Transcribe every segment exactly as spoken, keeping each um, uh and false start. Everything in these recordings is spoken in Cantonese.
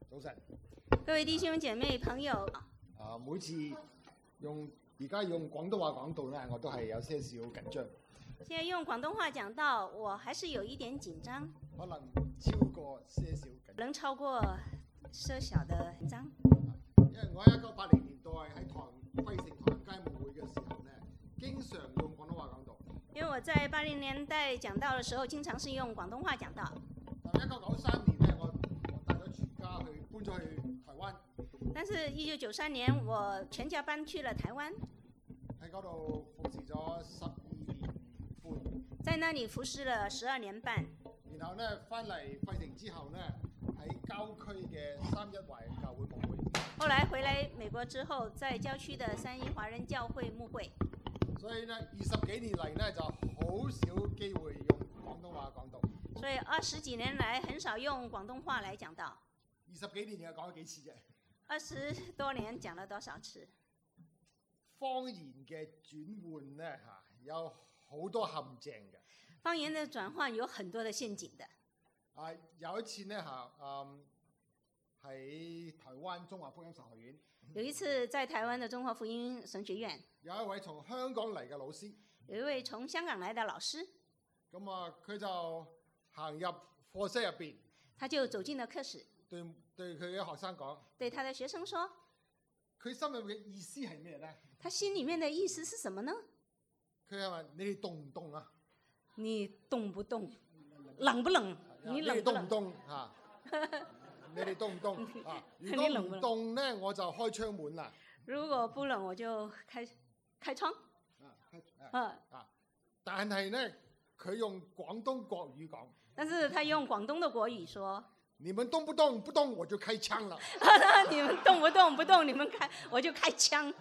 早晨， 各位弟兄姐妹朋友， 啊，每次用而家用廣東話講道咧，我都係有些少緊張， 現在用廣東話講道，我還是有一點緊張， 可能超過些少緊張， 能超過些小的緊張。 因為我喺一九八零年代喺唐輝城唐人街牧會嘅時候咧，經常用廣東話講道。 因為我在八零年代講道嘅時候，經常是用廣東話講道。 但一九九三年咧，我我帶咗全家去搬咗去台灣。 但是，一九九三年我全家搬去了台灣， 喺嗰度服侍咗十二年半。 在那裡服侍了十二年半。 然後咧翻嚟費城之後咧，喺郊區嘅三一華人教會牧會。 後來回來美國之後，在郊區的三一華人教會牧會。 所以呢，二十幾年嚟呢，就好少機會用廣東話講道。 所以二十幾年來很少用廣東話來講道。 二十幾年又講咗幾次啫？ 二十多年講了多少次？ 方言嘅轉換呢，嚇有好多陷阱嘅。 方言的轉換有很多的陷阱的。 啊，有一次呢，嚇，嗯，喺台灣中華福音神學院。 有一次在台灣的中華福音神學院， 有一位從香港嚟嘅老師。 有一位從香港來的老師。 咁啊，佢就行入課室入邊。 他就走進了課室。 對對佢嘅學生講。 對他的學生說。 佢心入面嘅意思係咩咧？ 他心裡面的意思是什麼呢？ 佢係話：你哋凍唔凍啊？ 你凍不凍？冷不冷？你冷不冷？ 你凍唔凍啊？你哋凍唔凍啊？如果唔凍咧，我就開窗門啦。 如果不冷，我就開開窗。 啊啊啊！但係咧，佢用廣東國語講。 但是他用廣東的國語說： 你們凍不凍？不凍我就開槍啦。 你們凍不凍？不凍你們開我就開槍。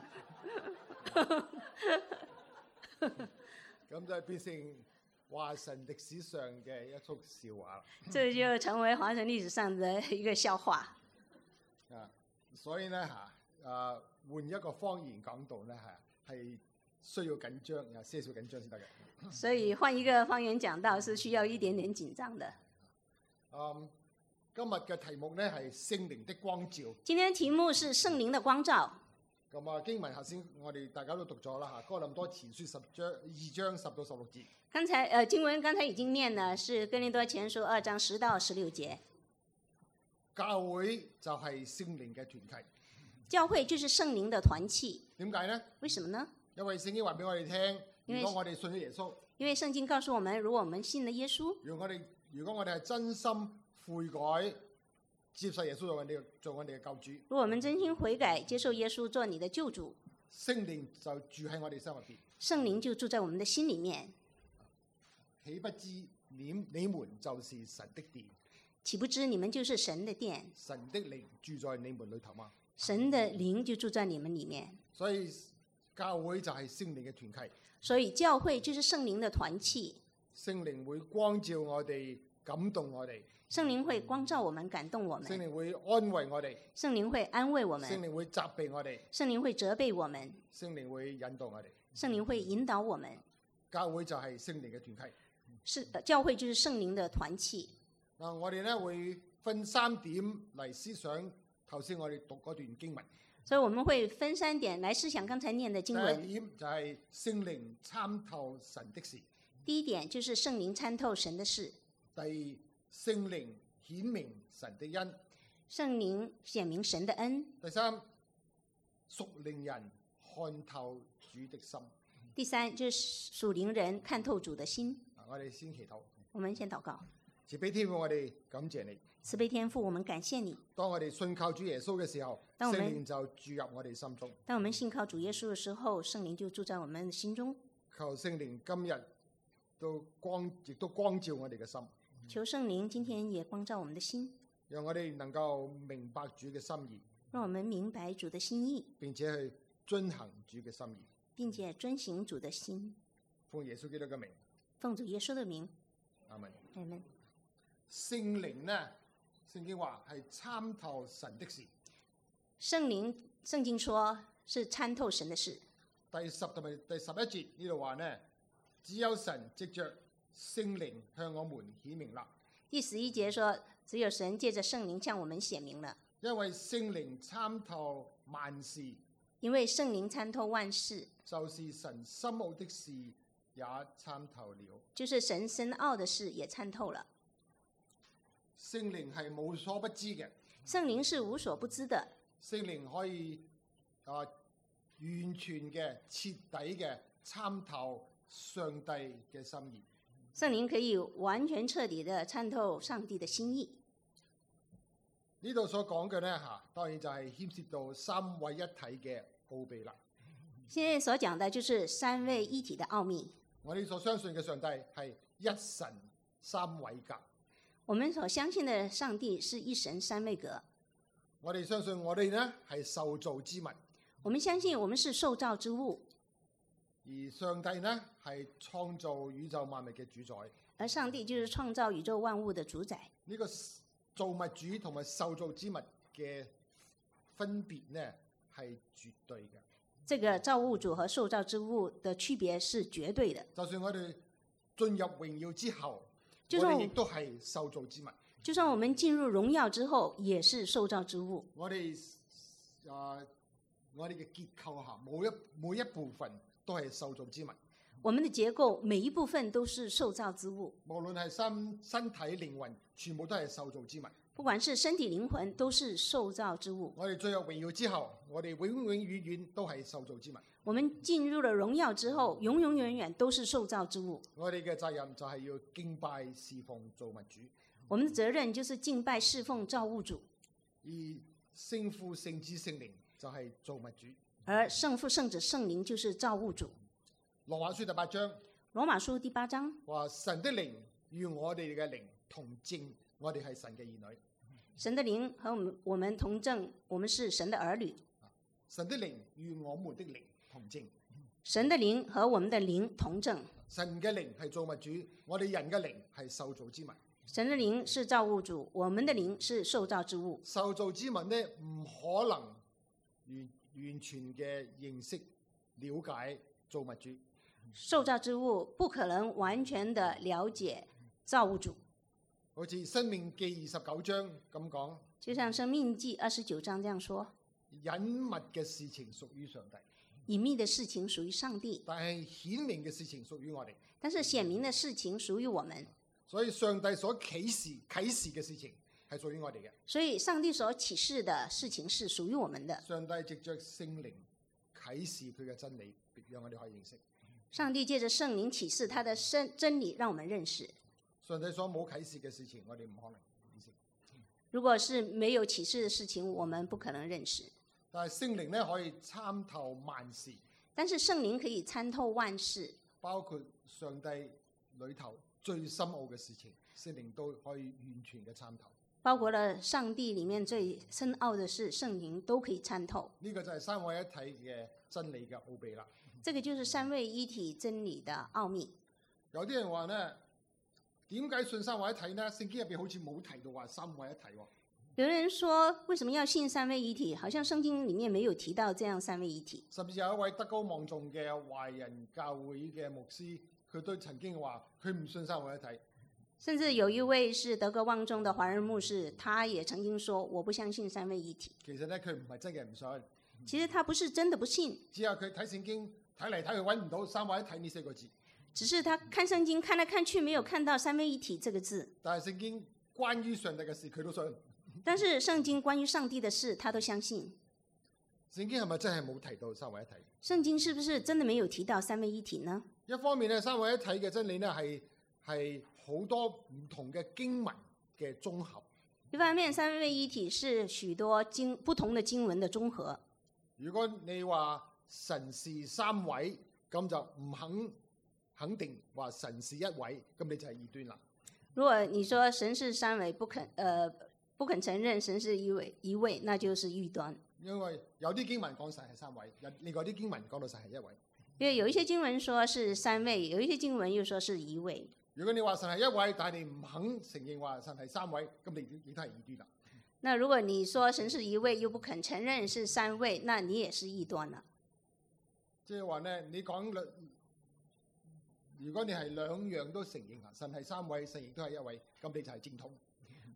咁就變成華神歷史上嘅一出笑話啦。 這就成為華神歷史上的一個笑話。 啊，所以咧嚇，誒換一個方言講道咧係係需要緊張，有些少緊張先得嘅。 所以換一個方言講道是需要一點點緊張的。 嗯，今日嘅題目咧係聖靈的光照。 今天題目是聖靈的光照。 咁啊，經文頭先我哋大家都讀咗啦嚇，哥林多前書十章二章十到十六節。 剛才呃經文剛才已經念了，是哥林多前書二章十到十六節。 教會就係聖靈嘅團契。 教會就是聖靈的團契。 點解呢？ 為什麼呢？ 因為聖經話俾我哋聽，如果我哋信咗耶穌， 因為聖經告訴我們，如果我們信了耶穌， 如果我哋如果我哋係真心悔改，接受耶穌做我哋做我哋嘅救主。 如果我們真心悔改，接受耶穌做你的救主， 聖靈就住喺我哋心入邊。 聖靈就住在我們的心裡面。 豈不知你你們就是神的殿？ 豈不知你們就是神的殿？ 神的靈住在你們裏頭嗎？ 神的靈就住在你們裡面。 所以教會就係聖靈嘅團契。 所以教會就是聖靈的團契。 聖靈會光照我哋，感動我哋。 聖靈會光照我們，感動我們。 聖靈會安慰我哋。 聖靈會安慰我們。 聖靈會責備我哋。 聖靈會責備我們。 聖靈會引導我哋。 聖靈會引導我們。 教會就係聖靈嘅團契。 是教會就是聖靈的團契。 嗱，我哋咧會分三點嚟思想頭先我哋讀嗰段經文。 所以我們會分三點來思想剛才念的經文。 第一點就係聖靈參透神的事。 第一點就是聖靈參透神的事。 第二，聖靈顯明神的恩。 聖靈顯明神的恩。 第三，屬靈人看透主的心。 第三，就是屬靈人看透主的心。 我哋先祈禱。 我們先禱告。 慈悲天父，我哋感謝你。 慈悲天父，我們感謝你。 當我哋信靠主耶穌嘅時候，聖靈就注入我哋心中。 當我們信靠主耶穌嘅時候，聖靈就住在我們的心中。 求聖靈今日都光，亦都光照我哋嘅心。 求聖靈今天也光照我們的心， 讓我哋能夠明白主嘅心意。 讓我們明白主的心意， 並且去遵行主嘅心意， 並且遵行主的心。 奉耶穌基督嘅名。 奉主耶穌的名。 阿門。 阿門。 聖靈呢？聖經話係參透神的事。 聖靈，聖經說是參透神的事。 第十同埋第十一節呢度話呢，只有神藉着聖靈向我們顯明啦。 第十一節說，只有神借着聖靈向我們顯明了。 因為聖靈參透萬事， 因為聖靈參透萬事， 就是神深奧的事也參透了。 就是神深奧的事也參透了。 聖靈係無所不知嘅， 聖靈是無所不知的。 聖靈可以啊完全嘅、徹底嘅參透上帝嘅心意。 聖靈可以完全徹底的參透上帝的心意。 呢度所講嘅呢，嚇，當然就係牽涉到三位一體嘅奧秘啦。 現在所講的就是三位一體的奧秘。 我哋所相信嘅上帝係一神三位格。 我們所相信的上帝是一神三位格。 我哋相信我哋呢係受造之物， 我們相信我們是受造之物， 而上帝呢係創造宇宙萬物嘅主宰。 而上帝就是創造宇宙萬物的主宰。 呢個造物主同埋受造之物嘅分別呢係絕對嘅。 這個造物主和受造之物的區別是絕對的。 就算我哋進入榮耀之後， 就算我哋亦都係受造之物。 就算我們進入榮耀之後，也是受造之物。 我哋啊，我哋嘅結構下，每一每一部分都係受造之物。 我們的結構每一部分都是受造之物。 無論係身身體靈魂，全部都係受造之物。 不管是身體靈魂，都是受造之物。 我哋進入榮耀之後，我哋永永遠遠都係受造之物。 我們進入了榮耀之後，永永遠遠都是受造之物。 我哋嘅責任就係要敬拜侍奉造物主。 我們的責任就是敬拜侍奉造物主。 而聖父、聖子、聖靈就係造物主。 而聖父、聖子、聖靈就是造物主。 羅馬書第八章。 羅馬書第八章話神的靈與我哋嘅靈同證，我哋係神嘅兒女。 神的靈和我們我們同證，我們是神的兒女。 神的靈與我們的靈同證。 神的靈和我們的靈同證。 神嘅靈係造物主，我哋人嘅靈係受造之物。 神的靈是造物主，我們的靈是受造之物。 受造之物呢，唔可能完完全嘅認識、了解造物主。 受造之物不可能完全的了解造物主。 好似《申命記》二十九章咁講， 就像《申命記》二十九章這樣說， 隱密嘅事情屬於上帝， 隱秘的事情屬於上帝， 但係顯明嘅事情屬於我哋。 但是顯明的事情屬於我們。 所以上帝所啟示啟示嘅事情係屬於我哋嘅。 所以上帝所啟示的事情是屬於我們的。 上帝藉着聖靈啟示佢嘅真理，讓我哋可以認識。 上帝借着聖靈啟示他的真理，讓我們認識。 上帝所冇啟示嘅事情，我哋唔可能認識。 如果是沒有啟示的事情，我們不可能認識。 但係聖靈咧可以參透萬事。 但是聖靈可以參透萬事， 包括上帝裏頭最深奧嘅事情，聖靈都可以完全嘅參透。 包括了上帝裡面最深奧的事，聖靈都可以參透。 呢個就係三位一體嘅真理嘅奧秘啦。 這個就是三位一體真理的奧秘。 有啲人話呢，點解信三位一體呢？聖經入邊好似冇提到話三位一體喎。 有人說，為什麼要信三位一體？好像聖經裡面沒有提到這樣三位一體。 甚至有一位德高望重嘅華人教會嘅牧師，佢都曾經話佢唔信三位一體。 甚至有一位是德高望重的華人牧師，他也曾經說：我不相信三位一體。 其實呢，佢唔係真嘅唔信。 其實他不是真的不信， 只係佢睇聖經睇嚟睇去揾唔到三位一體呢四個字。 只是他看聖經看來看去沒有看到三位一體這個字。 但係聖經關於上帝嘅事佢都信。 但是聖經關於上帝的事他都相信。 聖經係咪真係冇提到三位一體？ 聖經是不是真的沒有提到三位一體呢？ 一方面咧，三位一體嘅真理呢係係好多唔同嘅經文嘅綜合。 一方面，三位一體是許多經不同的經文的綜合。 如果你話神是三位，咁就唔肯肯定話神是一位，咁你就係異端啦。 如果你說神是三位，不肯呃不肯承認神是一位一位，那就是異端。 因為有啲經文講神係三位，另外啲經文講到神係一位。 因為有一些經文說是三位，有一些經文又說是一位。 如果你話神係一位，但係你唔肯承認話神係三位，咁你亦都係異端啦。 那如果你說神是一位，又不肯承認是三位，那你也是異端了。 即係話咧，你講兩，如果你係兩樣都承認啊，神係三位，神亦都係一位，咁你就係正統。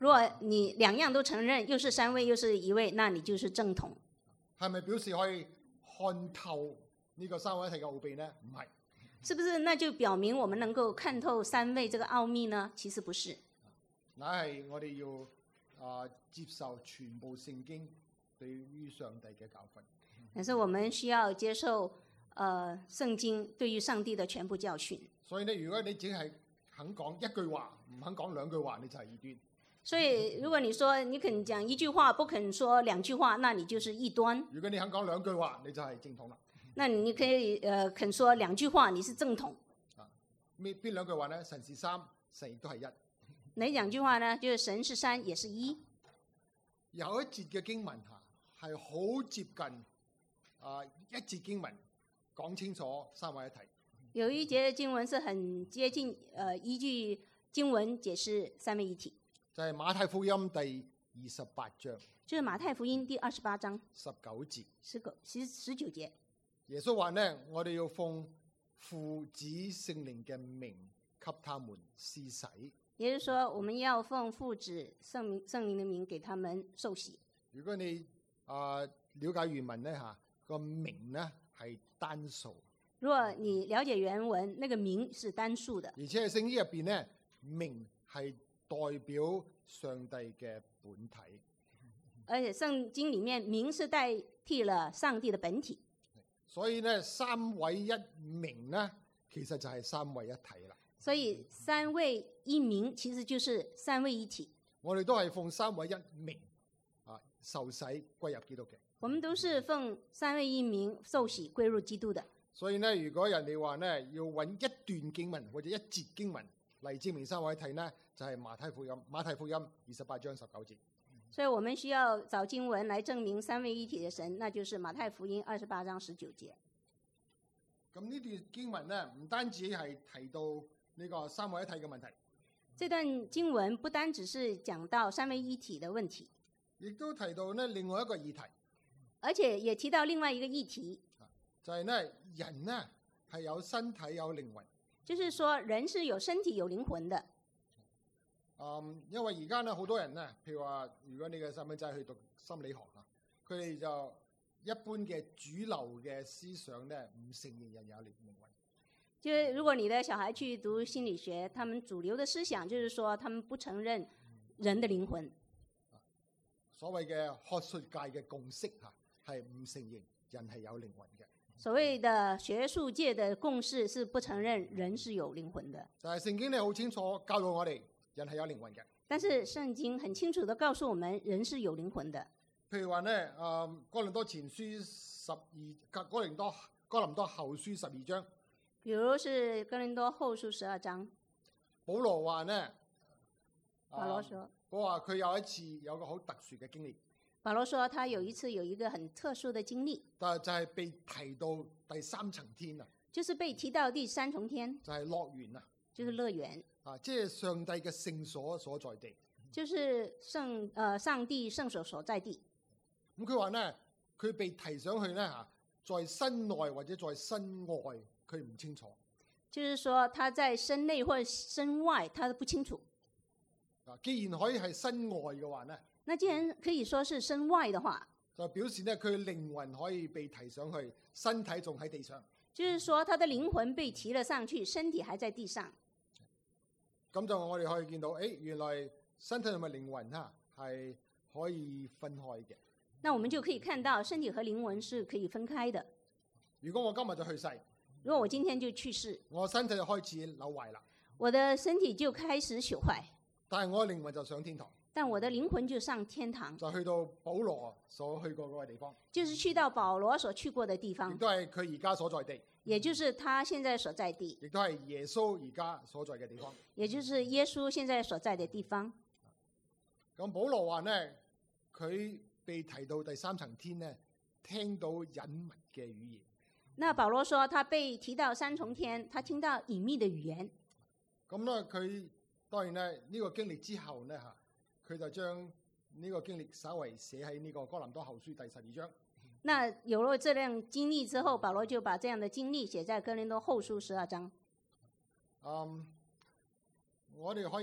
如果你兩樣都承認，又是三位又是一位，那你就是正統。 係咪表示可以看透呢個三位一體嘅奧秘呢？唔係。 是不是那就表明我們能夠看透三位這個奧秘呢？其實不是。 乃係我哋要啊、呃、接受全部聖經對於上帝嘅教訓。 但是我們需要接受，呃，聖經對於上帝的全部教訓。 所以呢，如果你只係肯講一句話，唔肯講兩句話，你就係異端。 所以如果你說你肯講一句話，不肯說兩句話，那你就是異端。 如果你肯講兩句話，你就係正統啦。 那你可以，呃，肯說兩句話，你是正統。 啊，咩邊兩句話呢？神是三，神亦都係一。 哪兩句話呢？就是神是三，也是一。 有一節嘅經文嚇係好接近啊一節經文講清楚三位一體。 有一節經文是很接近，呃，一句經文解釋三位一體。 就係馬太福音第二十八章。 就是馬太福音第二十八章十九節。 十九十十九節。 耶穌話呢，我哋要奉父子聖靈嘅名給他們施洗。 也就是說，我們要奉父子聖名聖靈的名給他們受洗。 如果你啊、呃、了解原文呢，嚇，個名呢係單數。 如果你了解原文，那個名是單數的。 而且喺聖經入邊呢，名係代表上帝嘅本體。 而且聖經裡面名是代替了上帝的本體。 所以呢，三位一名呢，其實就係三位一體啦。 所以三位一名其實就是三位一體。 我哋都係奉三位一名啊受洗歸入基督嘅。 我們都是奉三位一名受洗歸入基督的。 所以呢，如果人哋話呢，要揾一段經文或者一節經文嚟證明三位一體呢，就係、是、馬太福音馬太福音二十八章十九節。 所以我們需要找經文來證明三位一體的神，那就是馬太福音二十八章十九節。 咁呢段經文呢，唔單止係提到呢個三位一體嘅問題。 這段經文不單只是講到三位一體的問題， 亦都提到呢另外一個議題， 而且也提到另外一個議題， 就係、是、呢人呢係有身體有靈魂。 就是說人是有身體有靈魂的。 嗯，因為而家呢好多人呢，譬如話，如果你嘅細蚊仔去讀心理學啊，佢哋就一般嘅主流嘅思想呢，唔承認人有靈靈魂。 就如果你的小孩去讀心理學，他們主流的思想就是說，他們不承認人的靈魂。 所謂嘅學術界嘅共識嚇，係唔承認人係有靈魂嘅。 所謂的學術界的共識是不承認人是有靈魂的。 但係聖經咧好清楚教導我哋，人係有靈魂嘅。 但是聖經很清楚地告訴我們，人是有靈魂的。 譬如話咧，誒、呃、哥林多前書十二，哥林多哥林多後書十二章。 比如是哥林多後書十二章。 保羅話呢， 保羅說， 我話佢有一次有個好特殊嘅經歷。 保羅說，他有一次有一個很特殊的經歷， 但係就係被提到第三層天啊， 就是被提到第三重天， 就係樂園啊， 就是樂園啊，即係上帝嘅聖所所在地， 就是聖呃上帝聖所所在地。 咁佢話呢，佢被提上去呢，嚇，在身內或者在身外，佢唔清楚。 就是說，他在身內或者身外，他都不清楚。 啊，既然可以係身外嘅話呢， 那既然可以說是身外的話， 就表示呢，佢靈魂可以被提上去，身體仲喺地上。 就是說，他的靈魂被提了上去，身體還在地上。 咁就我哋可以見到，誒，原來身體同埋靈魂嚇係可以分開嘅。 那我們就可以看到，身體和靈魂是可以分開的。 如果我今日就去世， 如果我今天就去世， 我身體就開始朽壞啦， 我的身體就開始朽壞， 但係我嘅靈魂就上天堂， 但我的靈魂就上天堂， 就去到保羅所去過嗰個地方， 就是去到保羅所去過的地方， 亦都係佢而家所在地， 也就是他現在所在地， 亦都係耶穌而家所在嘅地方， 也就是耶穌現在所在的地方。 咁保羅話呢，佢被提到第三層天呢，聽到隱密嘅語言。 那保羅說，他被提到三重天，他聽到隱秘的語言。 咁咧，佢當然咧呢個經歷之後呢，嚇，佢就將呢個經歷稍為寫喺呢個哥林多後書第十二章。 那有了這樣經歷之後，保羅就把這樣的經歷寫在哥林多後書十二章。 嗯，我哋可以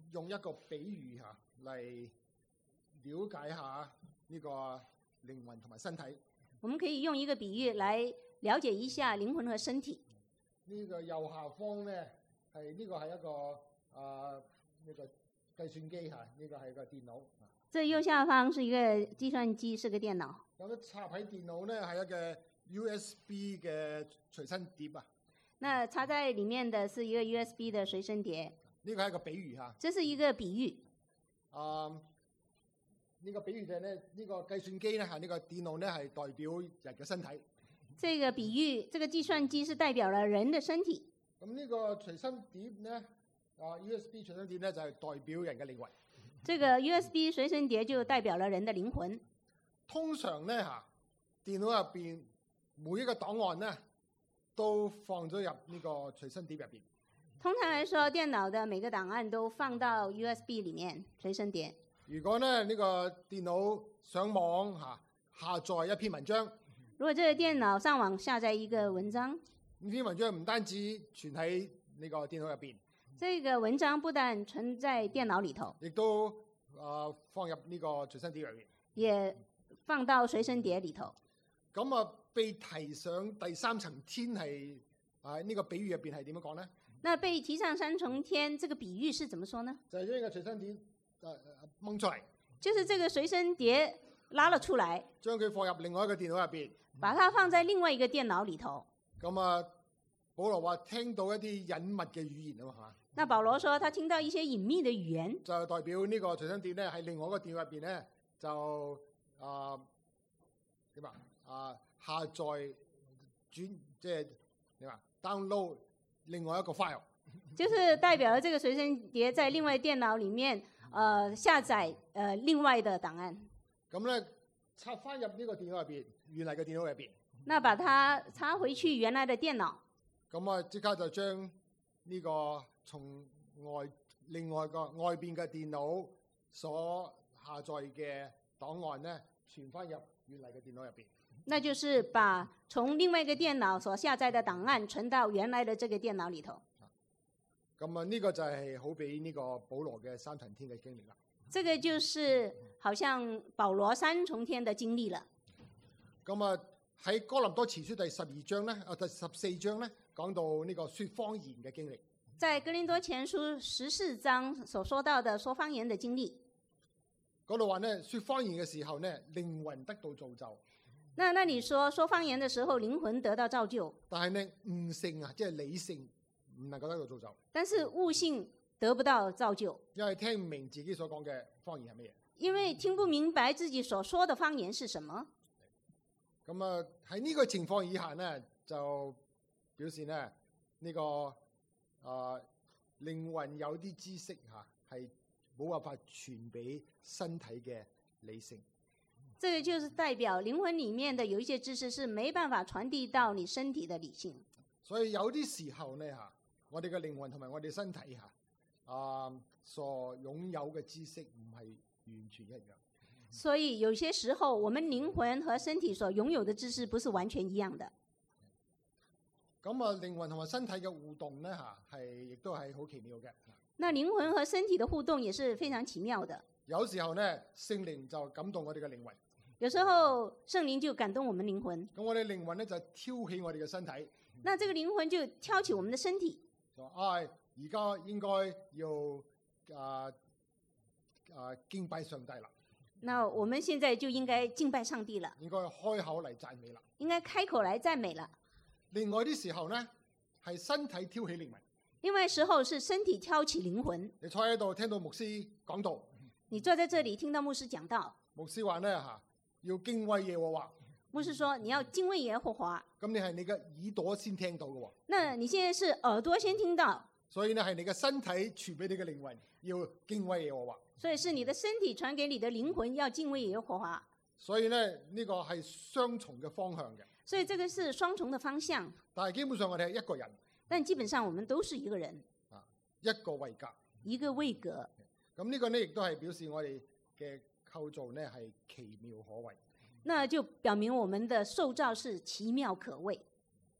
用一個比喻嚇嚟了解下呢個靈魂同埋身體。 我們可以用一個比喻來了解一下靈魂和身體。 呢個右下方咧係呢個係一個啊呢個計算機嚇，呢個係個電腦。 這右下方是一個計算機，是個電腦。 咁插喺電腦咧係一個 U S B 嘅隨身碟啊。 那插在裡面的是一個 U S B 的隨身碟。 呢個係一個比喻嚇。 這是一個比喻。 啊，呢個比喻就係咧，呢個計算機咧係呢個電腦咧係代表人嘅身體。 這個比喻，這個計算機是代表了人的身體。 咁呢個隨身碟咧，啊 U S B 隨身碟咧就係代表人嘅靈魂。 這個 U S B 隨身碟就代表了人的靈魂。 通常咧嚇，電腦入邊每一個檔案咧都放咗入呢個隨身碟入邊。 通常來說，電腦的每個檔案都放到 U S B 裡面隨身碟。 如果咧呢個電腦上網嚇下載一篇文章， 如果這個電腦上網下載一個文章， 呢篇文章唔單止存喺呢個電腦入邊， 這個文章不但存在電腦裡頭， 亦都啊、呃、放入呢個隨身碟入邊， 也放到隨身碟裡頭。 咁啊，被提上第三層天係啊呢個比喻入邊係點樣講咧？ 那被提上三重天，這個比喻是怎麼說呢？ 就係將呢個隨身碟誒掹出嚟， 就是這個隨身碟拉了出來， 將佢放入另外一個電腦入邊， 把它放在另外一個電腦裡頭。 咁啊，保羅話聽到一啲隱密嘅語言啊嘛，係嘛？ 那保羅說他聽到一些隱秘的語言， 就代表呢個隨身碟咧喺另外一個電腦入邊咧就啊點啊啊下載轉即係點啊 download 另外一個 file， 就是代表了這個隨身碟在另外電腦裡面，呃下載呃另外的檔案。 咁咧插翻入呢個電腦入邊，原嚟嘅電腦入邊。 那把它插回去原來的電腦。 咁啊，即刻就將呢個從外另外個外邊嘅電腦所下載嘅檔案咧，傳翻入原嚟嘅電腦入邊。 那就是把從另外一個電腦所下載的檔案存到原來的這個電腦裡頭。 咁啊，呢個就係好比呢個保羅嘅三重天嘅經歷啦。 這個就是好像保羅三重天的經歷了。 咁啊，喺哥林多前書第十二章咧，啊第十四章咧，講到呢個説方言嘅經歷。 在哥林多前書十四章所說到的說方言的經歷， 嗰度話咧，説方言嘅時候咧，靈魂得到造就。 那那你說說方言的時候，靈魂得到造就， 但係咧悟性啊，即係理性唔能夠得到造就。 但是悟性得不到造就， 因為聽唔明自己所講嘅方言係乜嘢。 因為聽不明白自己所說的方言是什麼。 咁啊喺呢個情況以下呢，就表示呢，呢、這個啊靈魂有啲知識嚇係冇辦法傳俾身體嘅理性。 這個就是代表靈魂裡面的有一些知識是沒辦法傳遞到你身體的理性。 所以有啲時候呢嚇，我哋嘅靈魂同埋我哋身體嚇啊所擁有嘅知識唔係完全一樣。 所以有些時候，我們靈魂和身體所擁有的知識不是完全一樣的。 咁啊，靈魂同埋身體嘅互動呢嚇係亦都係好奇妙嘅。 那靈魂和身體的互動也是非常奇妙的。 有時候呢，聖靈就感動我哋嘅靈魂。 有時候聖靈就感動我們靈魂， 咁我哋靈魂咧就挑起我哋嘅身體。 那這個靈魂就挑起我們的身體。 就啊，而家應該要啊啊敬拜上帝啦。 那我們現在就應該敬拜上帝了。 應該開口嚟讚美啦。 應該開口來讚美了。 另外啲時候呢，係身體挑起靈魂。 另外時候是身體挑起靈魂。 你坐喺度聽到牧師講道。 你坐在這裡聽到牧師講道。 牧師話咧嚇。要敬畏耶和華。 牧師說你要敬畏耶和華。 咁你係你嘅耳朵先聽到嘅喎。 那你現在是耳朵先聽到。 所以呢係你嘅身體傳俾你嘅靈魂要敬畏耶和華。 所以是你的身體傳給你的靈魂要敬畏耶和華。 所以呢，呢個係雙重嘅方向嘅。 所以這個是雙重的方向。 但係基本上我哋係一個人。 但基本上我們都是一個人。 啊，一個位格。 一個位格。 咁呢個呢亦都係表示我哋嘅構造呢係奇妙可畏。 那就表明我們的受造是奇妙可畏。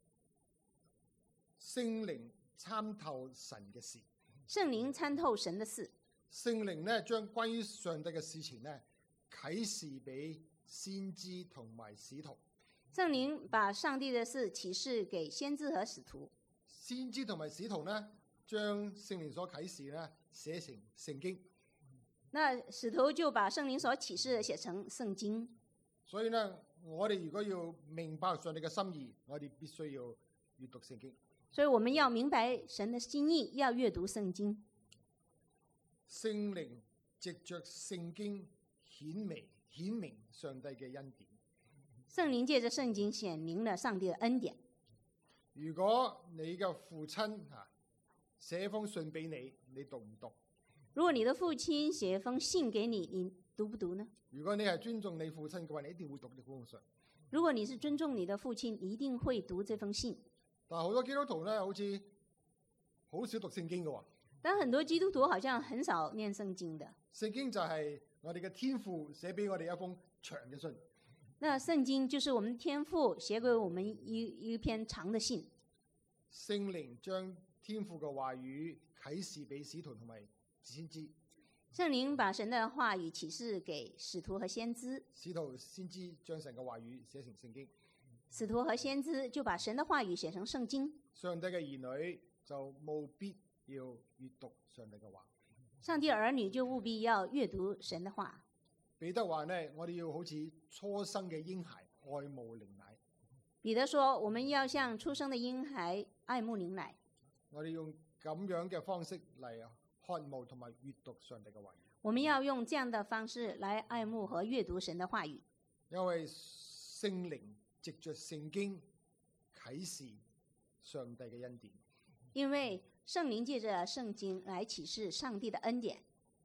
聖靈參透神嘅事。 聖靈參透神的事。 聖靈咧將關於上帝嘅事情咧啟示俾先知同埋使徒。 聖靈把上帝的事啟示給先知和使徒。 先知同埋使徒呢，將聖靈所啟示咧寫成聖經。 那使徒就把聖靈所啟示寫成聖經。 所以呢，我哋如果要明白上帝嘅心意，我哋必須要閱讀聖經。 所以我們要明白神的心意，要閱讀聖經。 聖靈藉着聖經顯明顯明上帝嘅恩典。 聖靈借着聖經顯明了上帝的恩典。 如果你嘅父親啊寫封信俾你，你讀唔讀？ 如果你的父親寫一封信給你，你讀不讀呢？ 如果你係尊重你父親嘅話，你一定會讀呢封信。 如果你是尊重你的父親，你一定會讀這封信。 但係好多基督徒咧，好似好少讀聖經嘅喎。 但很多基督徒好像很少念聖經的。 聖經就係我哋嘅天父寫俾我哋一封長嘅信。 那聖經就是我們天父寫給我們一一篇長的信。 聖靈將天父嘅話語啟示俾使徒同埋先知。 聖靈把神的話語啟示給使徒和先知。 使徒先知將神嘅話語寫成聖經。 使徒和先知就把神的話語寫成聖經。 上帝嘅兒女就務必要閱讀上帝嘅話。 上帝兒女就務必要閱讀神的話。 彼得話呢，我哋要好似初生嘅嬰孩愛慕靈奶。 彼得說，我們要像出生的嬰孩愛慕靈奶。 我哋用咁樣嘅方式嚟渴慕同埋閱讀上帝嘅話語。 我們要用這樣的方式來愛慕和閱讀神的話語。 因為聖靈藉着聖經啟示上帝嘅恩典。 因為聖靈借着聖經來啟示上帝的恩典。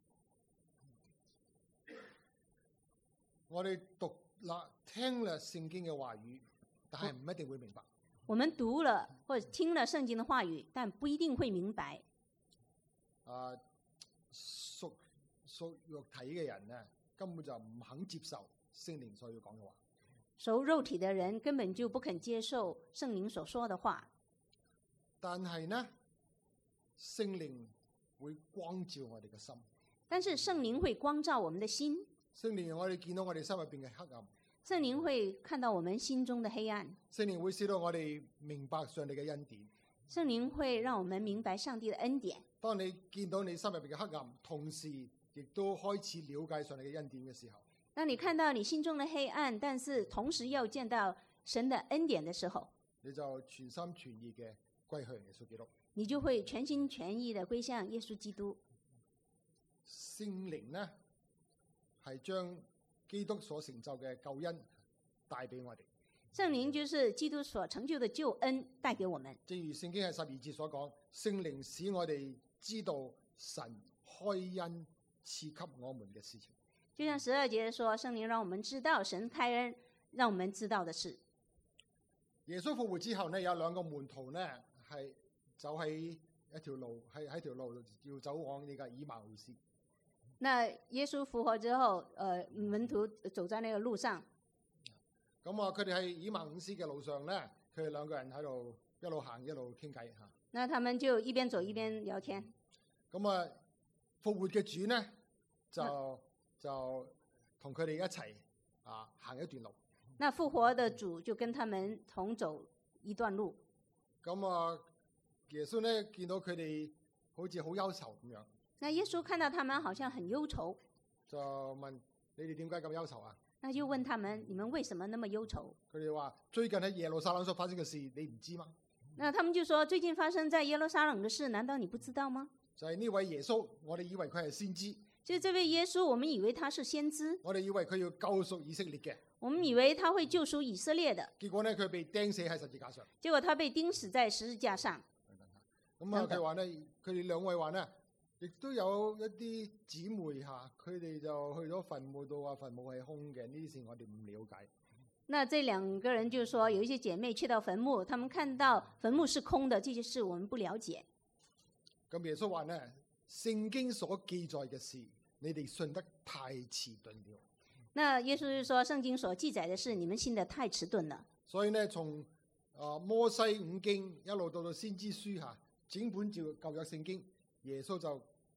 我哋讀啦聽了聖經嘅話語，但係唔一定會明白。 我們讀了或者聽了聖經的話語，但不一定會明白。 啊，屬屬肉體嘅人呢，根本就唔肯接受聖靈所要講嘅話。 屬肉體的人根本就不肯接受聖靈所說的話。 但係呢，聖靈會光照我哋嘅心。 但是聖靈會光照我們的心。 聖靈讓我哋見到我哋心入邊嘅黑暗。 聖靈會看到我們心中的黑暗。 聖靈會使到我哋明白上帝嘅恩典。 聖靈會讓我們明白上帝的恩典。 當你見到你心入邊嘅黑暗，同時亦都開始了解上帝嘅恩典嘅時候， 當你看到你心中的黑暗，但是同時又見到神的恩典的時候， 你就全心全意嘅歸向耶穌基督。 你就會全心全意的歸向耶穌基督。 聖靈呢，係將基督所成就嘅救恩帶俾我哋。 聖靈就是基督所成就的救恩帶給我們。 正如聖經係十二節所講，聖靈使我哋知道神開恩賜給我們嘅事情。 就像十二節說，聖靈讓我們知道神開恩讓我們知道的事。 耶穌復活之後呢，有兩個門徒呢係走喺一條路，喺喺條路要走往呢個以馬忤斯。 那耶穌復活之後，呃，門徒走在那個路上。 咁啊，佢哋喺以馬忤斯嘅路上咧，佢哋兩個人喺度一路行一路傾偈嚇。 那他們就一邊走一邊聊天。 咁啊，復活嘅主呢，就就同佢哋一齊啊行一段路。 那復活的主就跟他們同走一段路。 咁啊，耶穌呢見到佢哋好似好憂愁咁樣。 那耶穌看到他們好像很憂愁， 就問你哋點解咁憂愁啊？ 那就問他們：你們為什麼那麼憂愁？ 佢哋話：最近喺耶路撒冷所發生嘅事，你唔知嗎？ 那他們就說：最近發生在耶路撒冷嘅事，難道你不知道嗎？ 就係呢位耶穌，我哋以為佢係先知。 就這位耶穌，我們以為他是先知。 我哋以為佢要救贖以色列嘅。 我們以為他會救贖以色列的。 結果呢，佢被釘死喺十字架上。 結果他被釘死在十字架上。 咁啊，佢話呢，佢哋兩位話呢，亦都有一啲姊妹嚇，佢哋就去咗墳墓度話墳墓係空嘅，呢啲事我哋唔了解。 那這兩個人就說，有一些姐妹去到墳墓，他們看到墳墓是空的，這些事我們不了解。 咁耶穌話呢，聖經所記載嘅事，你哋信得太遲鈍了。 那耶穌就說，聖經所記載的事，你們信得太遲鈍了。 所以呢，從啊摩西五經一路到到先知書嚇，整本照舊約聖經，耶穌就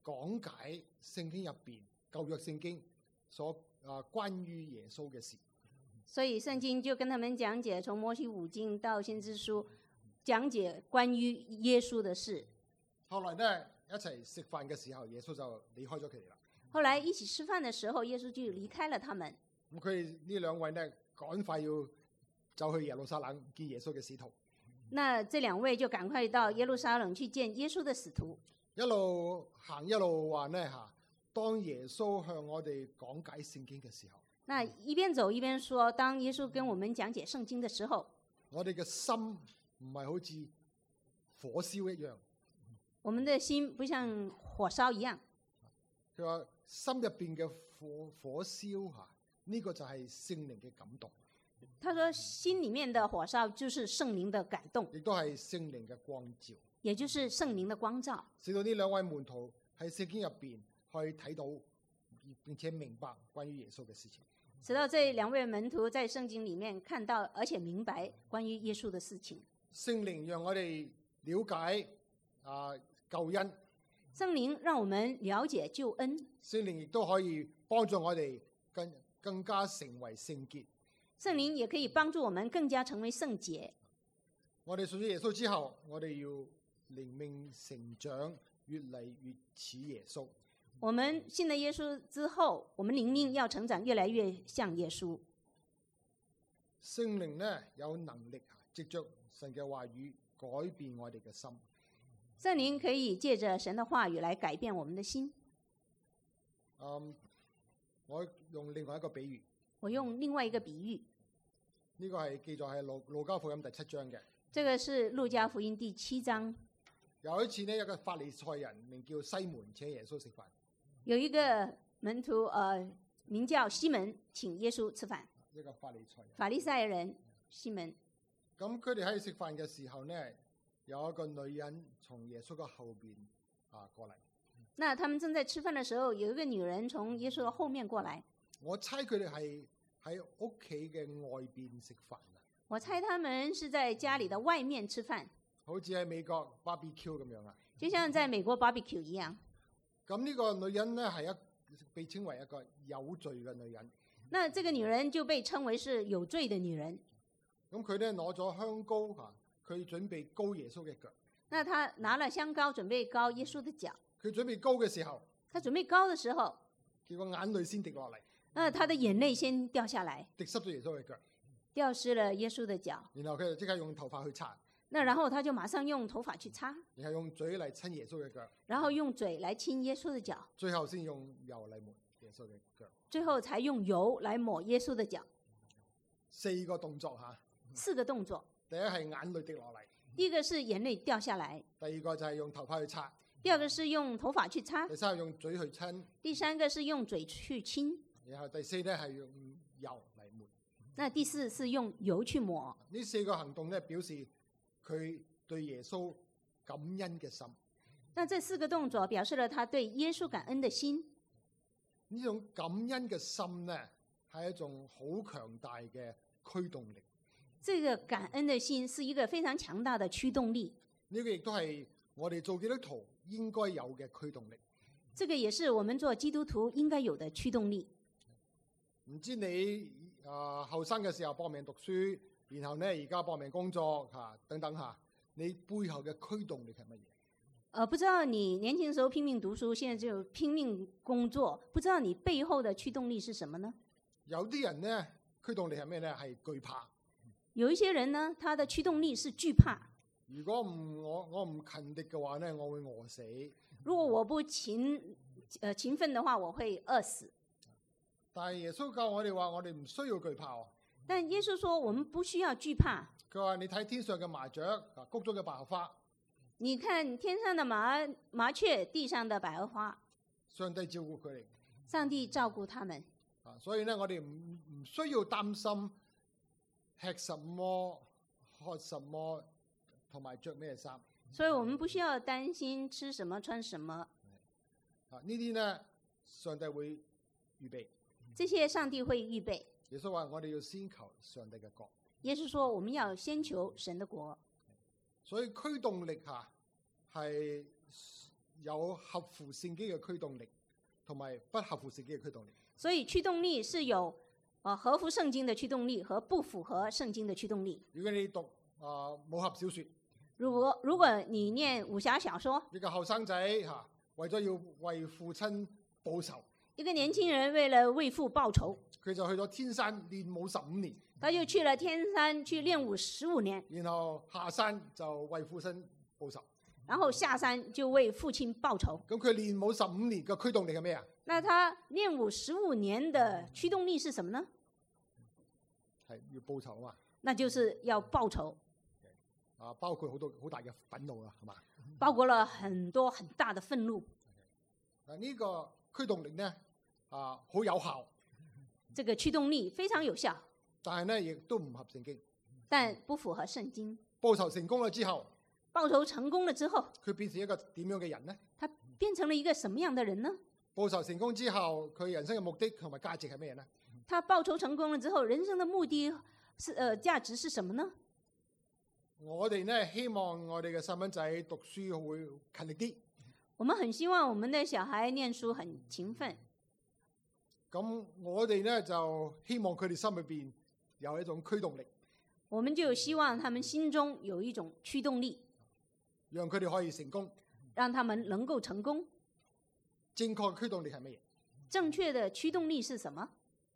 講解聖經入邊舊約聖經所啊關於耶穌嘅事。 所以聖經就跟他們講解，從摩西五經到先知書，講解關於耶穌的事。 後來咧一齊食飯嘅時候，耶穌就離開咗佢哋啦。 後來一起吃飯的時候，耶穌就離開了他們。 咁佢哋呢兩位咧趕快要走去耶路撒冷見耶穌嘅使徒。 那這兩位就趕快到耶路撒冷去見耶穌的使徒。 一路行一路話咧嚇，當耶穌向我哋講解聖經嘅時候， 那一邊走一邊說，當耶穌跟我們講解聖經的時候， 我哋嘅心唔係好似火燒一樣。 我們的心不像火燒一樣。 佢話心入邊嘅火火燒嚇，呢個就係聖靈嘅感動。 他說心裡面的火燒就是聖靈的感動， 亦都係聖靈嘅光照， 也就是聖靈的光照， 使到呢兩位門徒喺聖經入邊可以睇到並且明白關於耶穌嘅事情。 使到這兩位門徒在聖經裡面看到而且明白關於耶穌的事情。 聖靈讓我哋了解啊救恩， 聖靈讓我們了解救恩， 聖靈亦都可以幫助我哋更更加成為聖潔。 聖靈也可以幫助我們更加成為聖潔。 我哋信咗耶穌之後，我哋要靈命成長，越嚟越似耶穌。 我們信了耶穌之後，我們靈命要成長，越來越像耶穌。 聖靈呢有能力藉着神嘅話語改變我哋嘅心。 聖靈可以借着神的話語來改變我們的心。 嗯，我用另外一個比喻。 我用另外一個比喻， 呢個係記載喺路路加福音第七章嘅。 這個是路加福音第七章。 有一次呢，有個法利賽人名叫西門請耶穌食飯。 有一個門徒，呃，名叫西門，請耶穌吃飯。 一個法利賽人。 法利賽人西門。 咁佢哋喺食飯嘅時候呢，有一個女人從耶穌嘅後邊啊過嚟。 那他們正在吃飯的時候，有一個女人從耶穌的後面過來。 我猜佢哋係喺屋企嘅外邊食飯啊！ 我猜他們是在家裡的外面吃飯， 好似喺美國 barbecue 咁樣啊！ 就像在美國 barbecue 一樣。 咁呢個女人呢，係一被稱為一個有罪嘅女人。 那這個女人就被稱為是有罪的女人。 咁佢咧攞咗香膏嚇，佢準備膏耶穌嘅腳。 那他拿了香膏準備膏耶穌的腳。 佢準備膏嘅時候， 他準備膏的時候， 結果眼淚先滴落嚟。 那他的眼淚先掉下來， 滴濕咗耶穌嘅腳， 掉濕了耶穌的腳。 然後佢就即刻用頭髮去擦。 那然後他就馬上用頭髮去擦， 然後用嘴嚟親耶穌嘅腳， 然後用嘴來親耶穌的腳， 最後先用油嚟抹耶穌嘅腳， 最後才用油來抹耶穌的腳。 四個動作嚇， 四個動作。 第一係眼淚滴落嚟， 第一個是眼淚掉下來， 第二個就係用頭髮去擦， 第二個是用頭髮去擦， 第三係用嘴去親， 第三個是用嘴去親， 然後第四咧係用油嚟抹。 那第四是用油去抹。 呢四個行動咧表示佢對耶穌感恩嘅心。 那這四個動作表示了他對耶穌感恩的心。 呢種感恩嘅心咧係一種好強大嘅驅動力。 這個感恩的心是一個非常強大的驅動力。 呢個亦都係我哋做基督徒應該有嘅驅動力。 這個也是我們做基督徒應該有的驅動力。 唔知你啊後生嘅時候搏命讀書，然後咧而家搏命工作嚇、啊、等等嚇，你背後嘅驅動力係乜嘢？ 呃，不知道你年輕時候拼命讀書，現在就拼命工作，不知道你背後的驅動力是什麼呢？ 有啲人咧驅動力係咩咧？係懼怕。 有一些人呢，他的驅動力是懼怕。 如果唔我我唔勤力嘅話咧，我會餓死。 如果我不勤，呃勤奮的話，我會餓死。 但係耶穌教我哋話，我哋唔需要懼怕。 但耶穌說，我們不需要懼怕。 佢話：你睇天上嘅麻雀，啊，谷中嘅百合花。 你看天上的麻麻雀，地上的百合花。 上帝照顧佢哋。 上帝照顧他們。 啊，所以咧，我哋唔唔需要擔心吃什麼、喝什麼同埋着咩衫。 所以我們不需要擔心吃什麼、穿什麼。 啊，呢啲咧，上帝會預備。 這些上帝會預備。 耶穌話：我哋要先求上帝嘅國。 耶穌說：我們要先求神的國。 所以驅動力嚇係有合乎聖經嘅驅動力，同埋不合乎聖經嘅驅動力。 所以驅動力是有呃合乎聖經的驅動力和不符合聖經的驅動力。 如果你讀啊、呃、武俠小説， 如果如果你念武俠小說， 一個後生仔嚇為咗要為父親報仇， 一個年輕人為了為父報仇， 佢就去咗天山練武十五年， 他就去了天山去練武十五年， 然後下山就為父親報仇。 然後下山就為父親報仇。 咁佢練武十五年嘅驅動力係咩啊？ 那他練武十五年的驅動力是什麼呢？ 係要報仇啊嘛。 那就是要報仇。 啊，包括好多好大嘅憤怒啊，係嘛？ 包括了很多很大的憤怒。 嗱，呢個驅動力呢，啊，好有效。 這個驅動力非常有效， 但係呢，亦都唔合聖經。 但不符合聖經。 報仇成功咗之後， 報仇成功了之後， 佢變成一個點樣嘅人呢？ 他變成了一個什麼樣的人呢？ 報仇成功之後，佢人生嘅目的同埋價值係咩呢？ 他報仇成功了之後，人生的目的是呃價值是什麼呢？ 我哋呢，希望我哋嘅細蚊仔讀書會勤力啲。 我們很希望我們的小孩念書很勤奮。 咁我哋呢，就希望佢哋心裏邊有一種驅動力。 我們就希望他們心中有一種驅動力， 讓佢哋可以成功。 讓他們能夠成功。 正確嘅驅動力係乜嘢？ 正確的驅動力是什麼？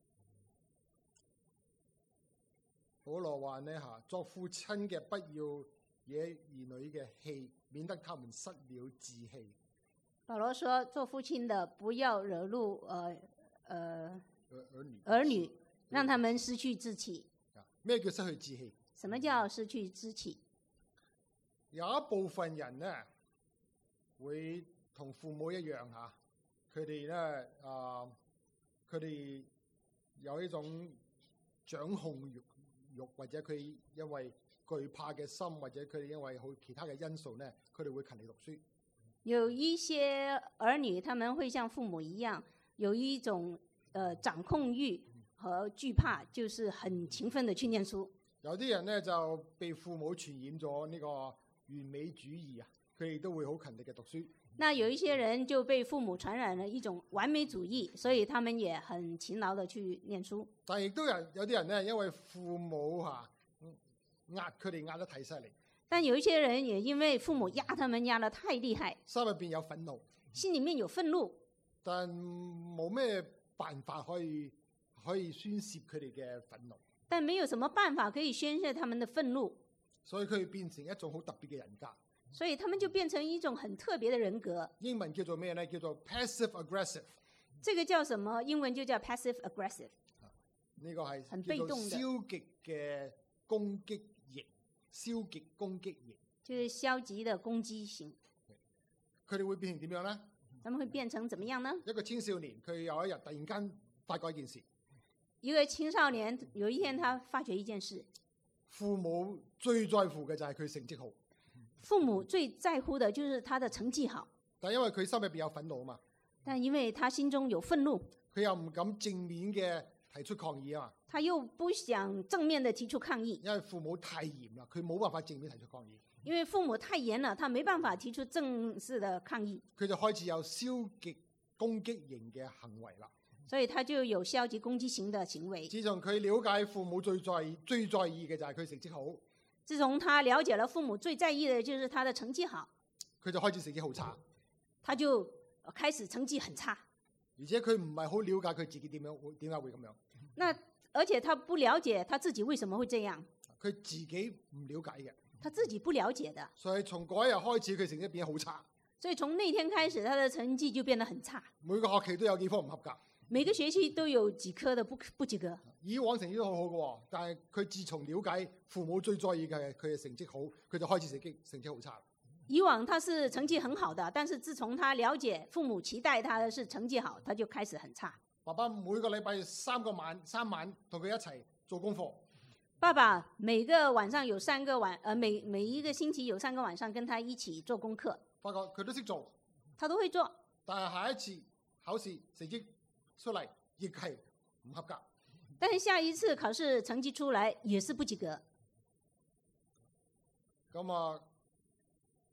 保羅話呢嚇，作父親嘅不要惹兒女嘅氣，免得他們失了志氣。 保羅說，做父親的不要惹怒呃呃兒女， 兒女，讓他們失去志氣。 咩叫失去志氣？ 什麼叫失去志氣？ 有一部分人呢，會同父母一樣嚇，佢哋咧啊，佢哋有一種掌控欲。或者佢因為懼怕嘅心，或者佢哋因為好其他嘅因素呢，佢哋會勤力讀書。 有一些兒女，他們會像父母一樣，有一種呃掌控欲和懼怕，就是很勤奮地去念書。 有啲人呢，就被父母傳染咗呢個完美主義啊，佢哋都會好勤力嘅讀書。 那有一些人就被父母傳染了一種完美主義，所以他們也很勤勞地去念書。 但係亦都有有啲人呢，因為父母嚇壓佢哋壓得太犀利。 但有一些人也因為父母壓他們壓得太厲害， 心入邊有憤怒， 心裡面有憤怒， 但冇咩辦法可以可以宣泄佢哋嘅憤怒。 但沒有什麼辦法可以宣泄他們的憤怒， 所以佢哋變成一種好特別嘅人格。 所以他們就變成一種很特別的人格。 英文叫做咩呢？叫做 passive aggressive。 這個叫什麼？英文就叫 passive aggressive。 呢個係很被動的消極嘅攻擊型，消極攻擊型。 就是消極的攻擊型。 佢哋會變成點樣呢？ 他們會變成怎麼樣呢？ 一個青少年，佢有一日突然間發覺一件事。 一個青少年有一天，他發覺一件事。 父母最在乎嘅就係佢成績好。 父母最在乎的就是他的成績好， 但因為佢心入邊有憤怒啊嘛， 但因為他心中有憤怒， 佢又唔敢正面嘅提出抗議啊嘛， 他又不想正面的提出抗議， 因為父母太嚴啦，佢冇辦法正面提出抗議， 因為父母太嚴了，他沒辦法提出正式的抗議， 佢就開始有消極攻擊型嘅行為啦， 所以他就有消極攻擊型的行為。 自從佢了解父母最在意最在意嘅就係佢成績好。 自從他了解了父母最在意的就是他的成績好， 佢就開始成績好差， 他就開始成績很差， 而且佢唔係好了解佢自己點樣會點解會咁樣。 那而且他不了解他自己為什麼會這樣， 佢自己唔了解嘅， 他自己不了解的， 所以從嗰一日開始佢成績變得好差， 所以從那天開始他的成績就變得很差， 每個學期都有幾科唔合格。 每個學期都有幾科的不不及格。 以往成績都好好嘅，但係佢自從了解父母最在意嘅佢嘅成績好，佢就開始成績成績好差。 以往他是成績很好的，但是自從他了解父母期待他的是成績好，他就開始很差。 爸爸每個禮拜三個晚三晚同佢一齊做功課。 爸爸每個晚上有三個晚，呃每每一個星期有三個晚上跟他一起做功課。 發覺佢都識做， 他都會做， 但係下一次考試成績出嚟亦係唔合格。 但是下一次考試成績出來也是不及格。 咁啊，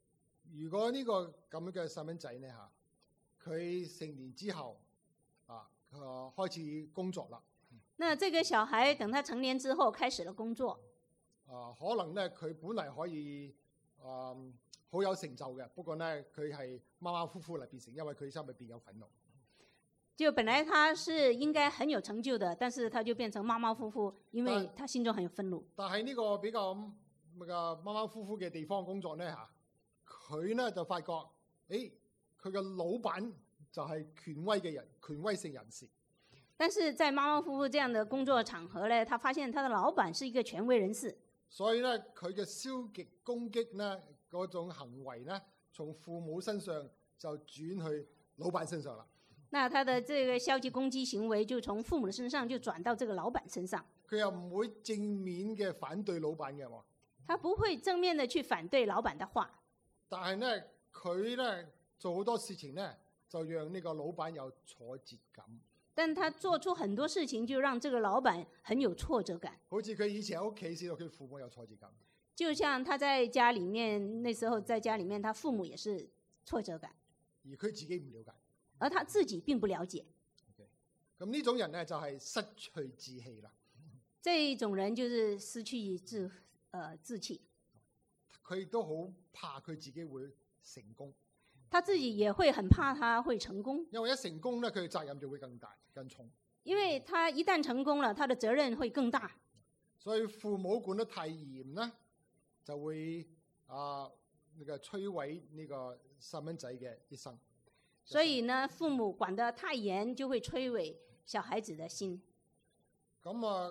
如果呢個咁樣嘅細蚊仔呢嚇，佢成年之後啊，誒開始工作啦。 那這個小孩等他成年之後開始了工作， 啊，可能咧佢本嚟可以誒好、有成就嘅，不過咧佢係馬馬虎虎嚟變成，因為佢心裏邊有憤怒。 就本來他是應該很有成就的，但是他就變成馬馬虎虎，因為他心中很有憤怒。 但係呢個比較咁嘅馬馬虎虎嘅地方工作咧嚇，佢咧就發覺，誒佢嘅老闆就係權威嘅人，權威性人士。 但是在馬馬虎虎這樣的工作場合呢，他發現他的老闆是一個權威人士， 所以咧佢嘅消極攻擊呢嗰種行為呢，從父母身上就轉去老闆身上啦。 那他的這個消極攻擊行為就從父母的身上就轉到這個老闆身上。 佢又唔會正面嘅反對老闆嘅喎， 他不會正面的去反對老闆的話， 但係咧佢咧做好多事情咧，就讓呢個老闆有挫折感。 但他做出很多事情，就讓這個老闆很有挫折感。 好似佢以前喺屋企時，佢父母有挫折感。 就像他在家裡面，那時候在家裡面，他父母也是挫折感， 而佢自己唔了解， 而他自己並不了解。 咁呢種人咧就係失去志氣啦。 這一種人就是失去志，呃志氣。 佢亦都好怕佢自己會成功， 他自己也會很怕他會成功， 因為一成功咧，佢嘅責任就會更大更重。 因為他一旦成功了，他的責任會更大。 所以父母管得太嚴咧，就會啊呢個摧毀呢個細蚊仔嘅一生。 所以呢，父母管得太嚴，就會摧毀小孩子的心。 咁啊，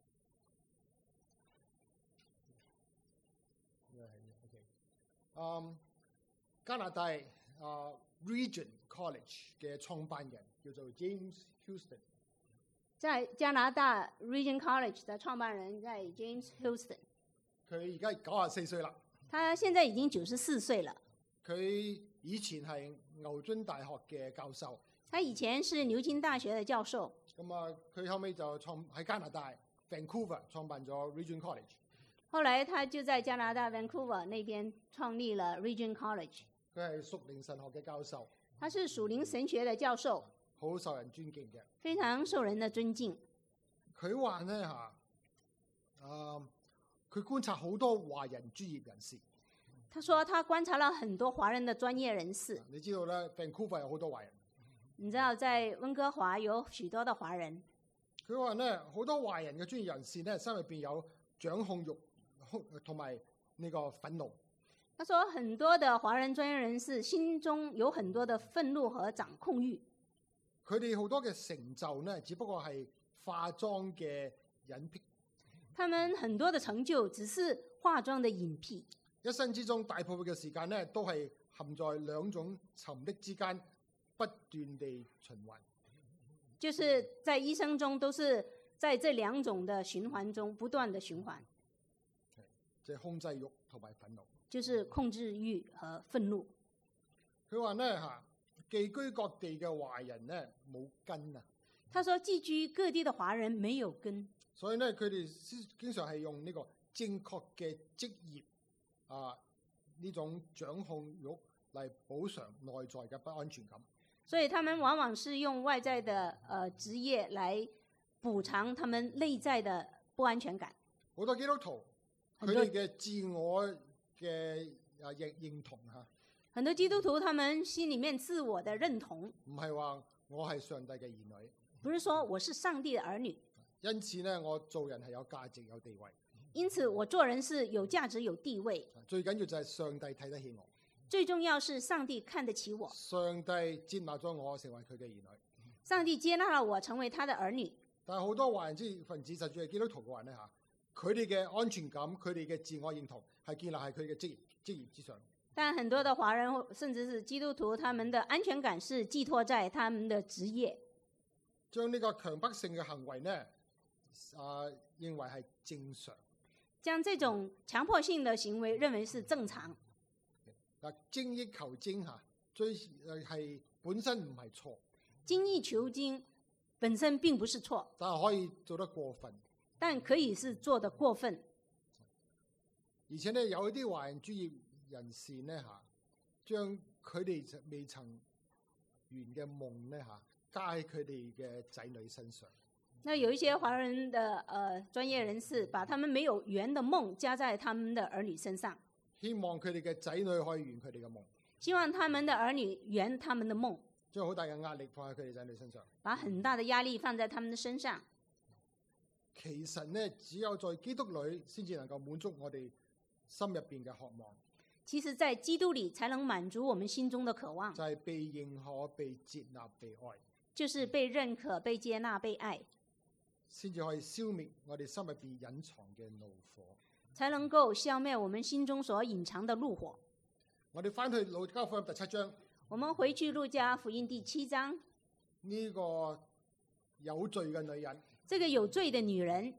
嗯，加拿大啊 Regent College 嘅創辦人叫做 James Houston。 在加拿大 Regent College 的創辦人在 James Houston。 佢而家九十四歲啦。 他現在已經九十四歲了。 佢以前係牛津大學嘅教授。 他以前是牛津大學嘅教授。 咁啊，佢後尾就創喺加拿大 Vancouver 創辦咗 Regent College。 後來他就在加拿大 Vancouver 那邊創立了 Regent College。 佢係屬靈神學嘅教授。 他是屬靈神學嘅教授。 好受人尊敬嘅。 非常受人的尊敬。 佢話咧嚇，啊，佢觀察好多華人專業人士。 他說他觀察了很多華人的專業人士。 你知道咧 Vancouver 有好多華人。 你知道在溫哥華有許多的華人。 佢話咧好多華人嘅專業人士咧，心入邊有掌控欲同埋呢個憤怒。 他說很多的華人專業人士心中有很多的憤怒和掌控欲。 佢哋好多嘅成就呢，只不過係化妝嘅隱蔽。 他們很多的成就只是化妝的隱蔽。 一生之中大部分嘅時間呢，都係陷在兩種沉溺之間，不斷地循環。 就是在一生中都是在這兩種的循環中不斷的循環。 即係控制欲同埋憤怒。 就是控制欲和憤怒。 佢話呢嚇。寄居各地嘅華人咧冇根啊！ 他說寄居各地嘅華人沒有根， 所以咧佢哋經常係用呢個正確嘅職業啊呢種掌控欲嚟補償內在嘅不安全感。 所以他們往往是用外在嘅呃職業嚟補償他們內在嘅不安全感。 好多基督徒佢哋嘅自我嘅啊認認同嚇。 很多基督徒，他們心裏面自我的認同， 唔係話我係上帝嘅兒女， 不是說我是上帝的兒女。 因此呢，我做人係有價值有地位。 因此，我做人是有價值有地位。 最緊要就係上帝睇得起我。 最重要是上帝看得起我。 上帝接納咗我成為佢嘅兒女。 上帝接納了我成為他的兒女。 但係好多華人知識分子，甚至係基督徒嘅話呢，嚇，佢哋嘅安全感、佢哋嘅自我認同係建立喺佢嘅職業職業之上。 但很多的華人甚至是基督徒，他們的安全感是寄託在他們的職業。 將呢個強迫性嘅行為呢，啊認為係正常。 將這種強迫性的行為認為是正常。 嗱，精益求精嚇，最誒係本身唔係錯。 精益求精本身並不是錯， 但係可以做得過分。 但可以是做得過分。 而且呢，有一啲華人專業人士呢嚇， 將佢哋未曾完嘅夢咧嚇加喺佢哋嘅仔女身上。 那有一些華人的呃專業人士，把他們沒有圓的夢加在他們的兒女身上， 希望佢哋嘅仔女可以圓佢哋嘅夢， 希望他們的兒女圓他們的夢， 將好大嘅壓力放喺佢哋仔女身上。 把很大的壓力放在他們的身上。 其實呢，只有在基督裏先至能夠滿足我哋心入邊嘅渴望。 其實，在基督裏才能滿足我們心中的渴望， 就係被認可、被接納、被愛， 就是被認可、被接納、被愛， 先至可以消滅我哋心入邊隱藏嘅怒火， 才能夠消滅我們心中所隱藏的怒火。 我哋翻去路加福音第七章， 我們回去路加福音第七章， 呢個有罪嘅女人， 這個有罪的女人，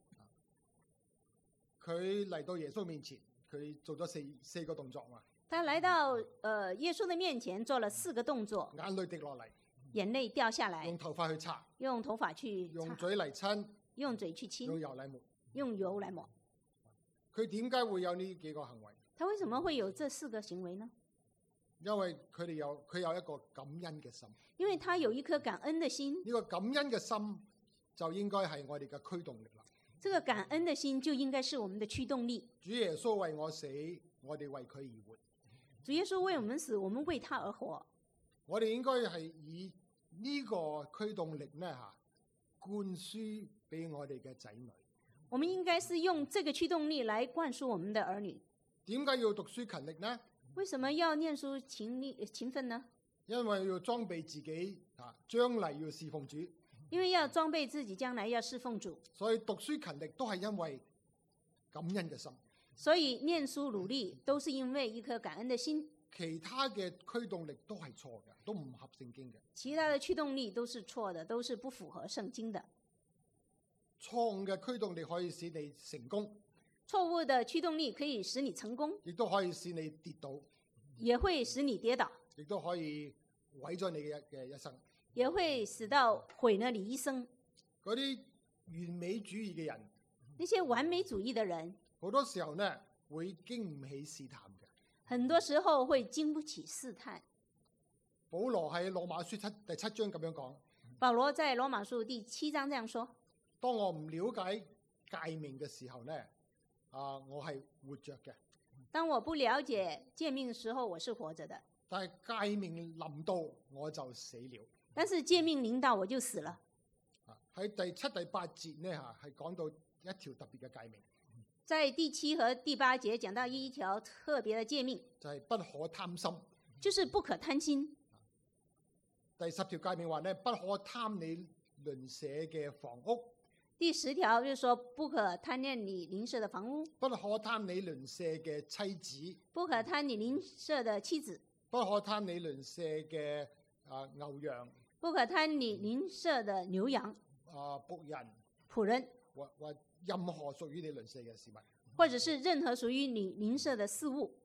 佢嚟到耶穌面前，佢做咗四四個動作嘛。 她來到呃耶穌的面前，做了四個動作， 眼淚滴落嚟， 眼淚掉下來， 用頭髮去擦， 用頭髮去用擦， 嘴嚟親， 用嘴去親， 用油嚟抹。 用油來抹。 佢點解會有呢幾個行為？ 她為什麼會有這四個行為呢？ 因為佢哋有佢有一個感恩嘅心。 因為她有一顆感恩的心， 呢個感恩嘅心就應該係我哋嘅驅動力啦。 這個感恩的心就應該是我們的驅動力。 主耶穌為我死，我哋為佢而活。 主耶穌為我們死，我們為他而活。 我哋應該係以呢個驅動力呢吓灌輸俾我哋嘅仔女。 我們應該是用這個驅動力來灌輸我們的兒女。 點解要讀書勤力呢？ 為什麼要念書勤力勤奮呢？ 因為要裝備自己啊，將來要侍奉主。 因為要裝備自己，將來要侍奉主。 所以讀書勤力都係因為感恩嘅心。 所以念書努力都是因為一顆感恩的心。 其他嘅驅動力都係錯嘅，都唔合聖經嘅。 其他的驅動力都是錯的，都是不符合聖經的。 錯誤嘅驅動力可以使你成功， 錯誤的驅動力可以使你成功， 亦都可以使你跌倒， 也會使你跌倒， 亦都可以毀咗你嘅嘅一生， 也會使到毀了你一生。 嗰啲完美主義嘅人， 那些完美主義的人， 好多時候呢會經唔起試探嘅。 很多時候會經不起試探。 保羅喺羅馬書七第七章咁樣講。 保羅在羅馬書第七章這樣說： 當我唔了解誡命嘅時候呢，啊，我係活着嘅。 當我不了解誡命的時候，我是活着的。 但係誡命臨到我就死了。 但是誡命臨到我就死了。 喺第七、第八節呢嚇，係講到一條特別嘅誡命。 在第七和第八節講到一條特別的誡命， 就係不可貪心， 就是不可貪心。 第十條誡命話呢，不可貪你鄰舍嘅房屋。 第十條就是說不可貪戀你鄰舍的房屋， 不可貪你鄰舍嘅妻子， 不可貪你鄰舍的妻子， 不可貪你鄰舍嘅啊牛羊， 不可貪你鄰舍的牛羊啊僕人， 僕人， 或或任何屬於你鄰舍嘅事物， 或者是任何屬於你鄰舍的事物。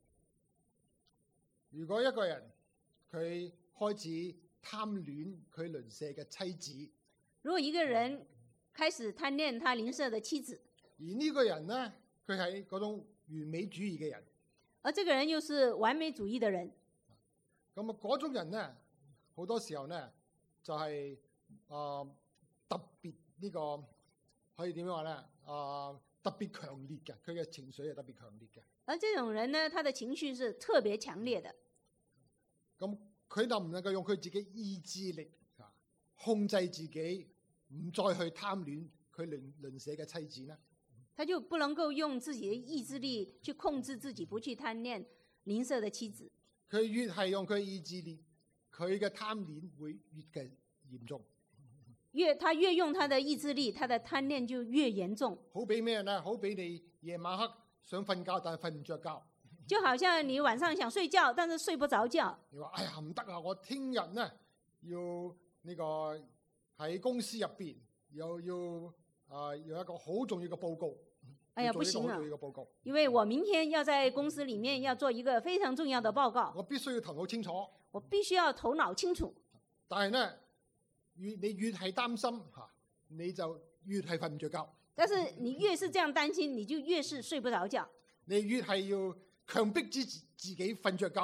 如果一個人佢開始貪戀佢鄰舍嘅妻子， 如果一個人開始貪戀他鄰舍的妻子， 而呢個人呢，佢係嗰種完美主義嘅人， 而這個人又是完美主義的人， 咁啊嗰種人呢，好多時候呢就係、是、啊、呃、特別呢、這個可以點樣話咧啊特別強烈嘅，佢嘅情緒係特別強烈嘅。 而這種人呢，他的情緒是特別強烈的。 咁佢能唔能夠用佢自己意志力啊控制自己？唔再去貪戀佢鄰鄰舍嘅妻子呢？ 他就不能夠用自己的意志力去控制自己，不去貪戀鄰舍的妻子。 佢越係用佢意志力，佢嘅貪戀會越嘅嚴重。 越他越用他的意志力，他的貪戀就越嚴重。 好比咩呢？好比你夜晚黑想瞓覺，但係瞓唔着覺。 就好像你晚上想睡覺，但是睡不着覺。 你話哎呀唔得啊！我聽日呢要呢個。喺公司入邊又要啊有一個好重要嘅報告， 哎呀，不行啊！ 報告， 因為我明天要在公司裡面要做一個非常重要的報告， 我必須要頭腦清楚。 我必須要頭腦清楚。 但係呢，越你越係擔心嚇，你就越係瞓唔着覺。 但是你越是這樣擔心，你就越是睡不着覺。 你越係要強迫自自己瞓着覺，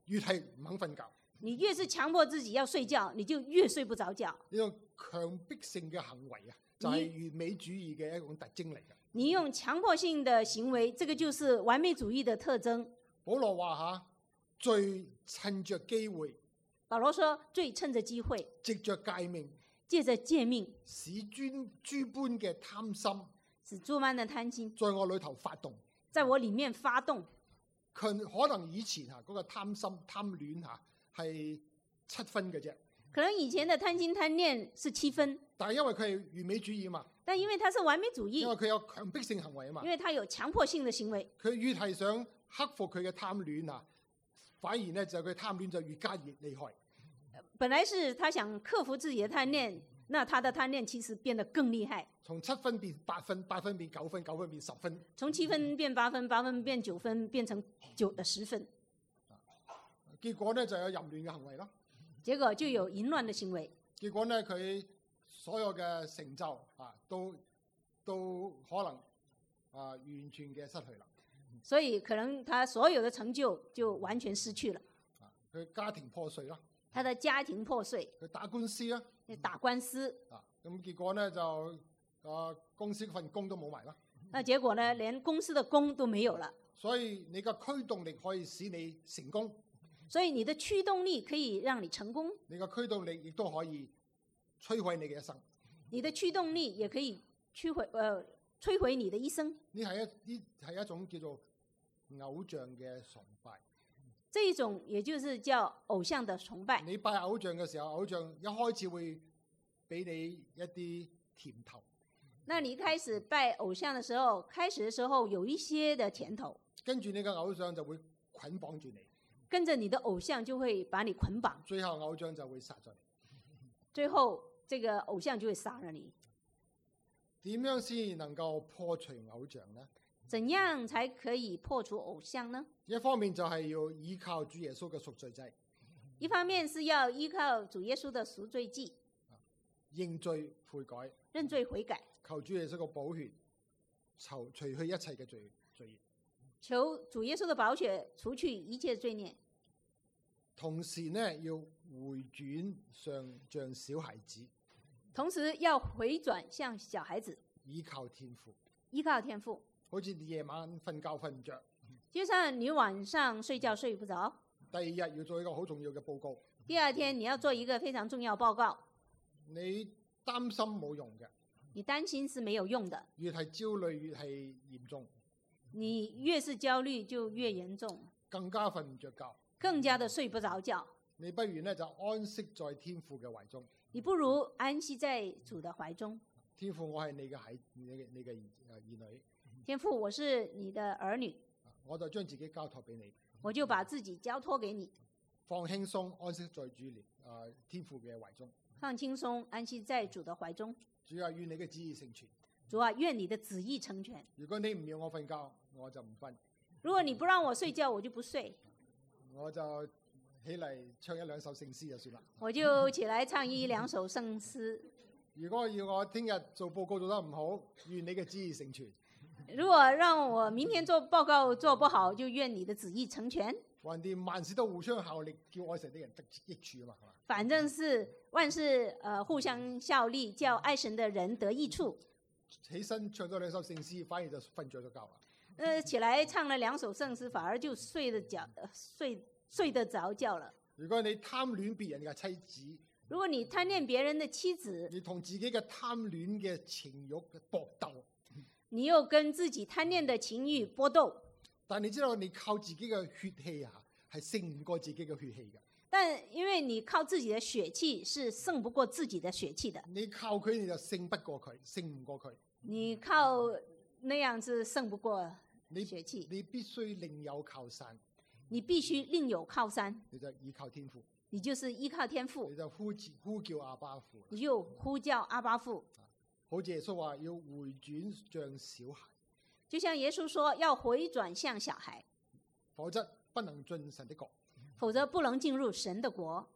越係唔肯瞓覺。 你越是強迫自己要睡覺，你就越睡不着覺。 呢種強迫性嘅行為啊，就係完美主義嘅一種特徵嚟嘅。 你用強迫性的行為，這個就是完美主義的特徵。 保羅話嚇，最趁着機會。 保羅說，最趁着機會， 藉着誡命， 借着誡命， 使專諸般嘅貪心， 使諸般的貪心， 在我裏頭發動， 在我裡面發動。 可可能以前嚇嗰個貪心貪戀嚇係七分嘅啫。 可能以前的貪心貪戀是七分， 但係因為佢係完美主義啊嘛， 但因為他是完美主義， 因為佢有強迫性行為啊嘛， 因為他有強迫性的行為， 佢越係想克服佢嘅貪戀啊，反而咧就佢貪戀就越加越厲害。 本來是他想克服自己的貪戀，那他的貪戀其實變得更厲害。 從七分變八分，八分變九分，九分變十分。 從七分變八分，八分變九分，變成九的十分。 結果咧就有淫亂嘅行為咯。 結果就有淫亂嘅行為。 結果咧佢所有嘅成就啊，都都可能啊完全嘅失去啦。 所以可能他所有的成就就完全失去了。 佢家庭破碎啦。 他的家庭破碎。 佢打官司啦。 打官司。 啊，咁結果咧就啊公司份工都冇埋啦。 那結果呢，連公司的工都沒有了。 所以你嘅驅動力可以使你成功。 所以你的驅動力可以讓你成功。 你嘅驅動力亦都可以摧毀你嘅一生。 你的驅動力也可以摧毀，呃，摧毀你的一生。 呢係一呢係一種叫做偶像嘅崇拜。 這一種也就是叫偶像的崇拜。 你拜偶像嘅時候，偶像一開始會俾你一啲甜頭。 那你一開始拜偶像的時候，開始的時候有一些的甜頭， 跟住你嘅偶像就會捆綁住你， 跟着你的偶像就會把你捆綁， 最後偶像就會殺咗你。 最後這個偶像就會殺了你。 點樣先能夠破除偶像呢？ 怎樣才可以破除偶像呢？ 一方面就係要依靠主耶穌嘅贖罪祭， 一方面是要依靠主耶穌的贖罪祭， 認罪悔改， 認罪悔改， 求主耶穌嘅寶血，除除去一切嘅罪罪孽， 求主耶穌的寶血除去一切罪孽。 同時呢，要回轉上像小孩子， 同時要回轉像小孩子， 依靠天父， 依靠天父。 好似你夜晚瞓覺瞓唔着， 就像你晚上睡覺睡不着， 第二日要做一個好重要嘅報告， 第二天你要做一個非常重要報告， 你擔心冇用嘅， 你擔心是沒有用的， 越係焦慮越係嚴重， 你越是焦慮就越嚴重， 更加瞓唔着覺， 更加的睡不着覺。 你不如呢就安息在天父嘅懷中， 你不如安息在主的懷中。 天父，我係你嘅孩，你嘅你嘅兒女。 天父，我是你的兒女， 我就將自己交託俾你， 我就把自己交託給你， 放輕鬆，安息在主連啊天父嘅懷中， 放輕鬆，安息在主的懷中。 主啊，願你嘅旨意成全。 主啊，願你的旨意成全。 如果你唔要我瞓覺，我就唔瞓。 如果你不讓我睡覺，我就不睡。 我就起嚟唱一兩首聖詩就算啦。 我就起來唱一兩首聖詩。 如果要我聽日做報告做得唔好，願你嘅旨意成全。 如果讓我明天做報告做不好，就願你的旨意成全。 橫掂萬事都互相效力，叫愛神的人得益處啊嘛，係嘛？ 反正是萬事呃互相效力，叫愛神的人得益處。 起身唱咗兩首聖詩，反而就瞓着咗覺啦。 呃，起來唱了兩首聖詩，反而就睡得覺，睡睡得着覺了。 如果你貪戀別人嘅妻子， 如果你貪戀別人的妻子， 你同自己嘅貪戀嘅情慾嘅搏鬥。 你又跟自己貪戀的情慾搏鬥， 但你知道你靠自己嘅血氣啊，係勝唔過自己嘅血氣嘅。 但因為你靠自己的血氣是勝不過自己的血氣的。 你靠佢你就勝不過佢，勝唔過佢。 你靠那樣子勝不過血氣。 你必須另有靠山。 你必須另有靠山。 你就依靠天父。 你就是依靠天父。 你就呼呼叫阿爸父。 你就呼叫阿爸父。 好似耶穌話要回轉像小孩， 就像耶穌說要回轉像小孩， 否則不能進神的國。 否則不能進入神的國。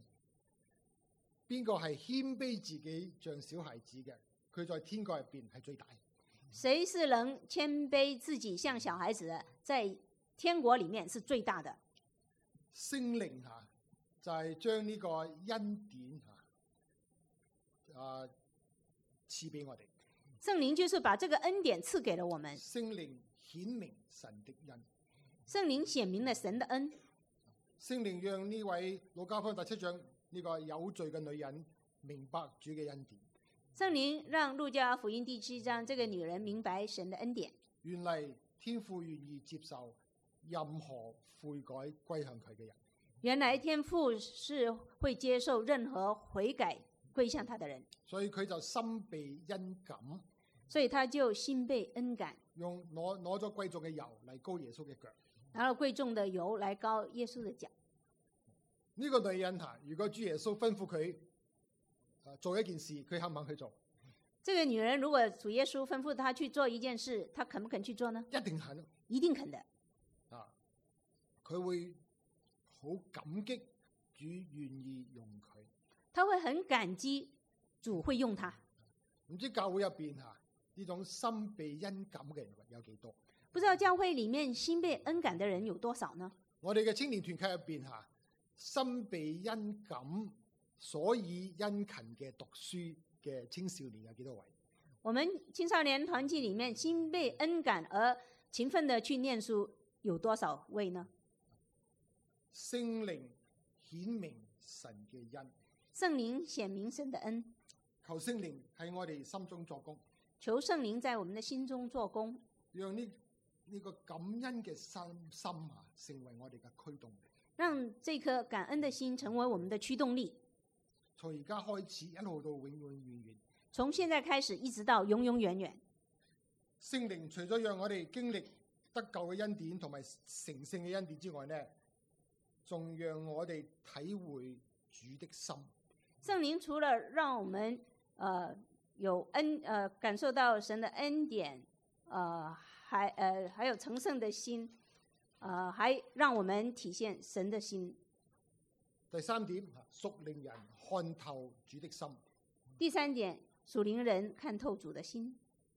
邊個係謙卑自己像小孩子嘅？佢在天國入邊係最大。 誰是能謙卑自己像小孩子的，在天國裡面是最大的。 聖靈嚇就係將呢個恩典嚇啊賜俾我哋。 聖靈就是把這個恩典賜給了我們。 聖靈顯明神的恩。 聖靈顯明了神的恩。 聖靈讓呢位路加福音第七章呢個有罪嘅女人明白主嘅恩典。 聖靈讓路加福音第七章這個女人明白神的恩典。 原嚟天父願意接受任何悔改歸向佢嘅人。 原來天父是會接受任何悔改歸向他的人。 所以佢就心被恩感。 所以他就心被恩感。 用攞攞咗貴重嘅油嚟膏耶穌嘅腳。 拿了貴重的油來膏耶穌的腳。 呢個女人嚇，如果主耶穌吩咐佢做一件事，佢肯唔肯去做？ 這個女人如果主耶穌吩咐她去做一件事，她肯不肯去做呢？ 一定肯。 一定肯的。 啊，佢會好感激主願意用佢。 他會很感激主會用他。 唔知教會入邊嚇呢種心被恩感嘅人有幾多？ 不知道教會裡面心被恩感的人有多少呢？ 我哋嘅青年團契入邊嚇，心被恩感，所以殷勤嘅讀書嘅青少年有幾多位？ 我們青少年團契裡面心被恩感而勤奮的去念書有多少位呢？ 聖靈顯明神嘅恩。 聖靈顯明神的恩。 求聖靈喺我哋心中作工。 求聖靈在我們的心中做工。 讓呢呢個感恩嘅心心啊，成為我哋嘅驅動力。 讓這顆感恩的心成為我們的驅動力。 從而家開始一路到永永遠遠。 從現在開始一直到永永遠遠。 聖靈除咗讓我哋經歷得救嘅恩典同埋成聖嘅恩典之外呢，仲讓我哋體會主的心。 聖靈除了讓我們呃有恩呃感受到神的恩典，呃還呃還有成聖的心，呃還讓我們體現神的心。 第三點，屬靈人看透主的心。 第三點，屬靈人看透主的心。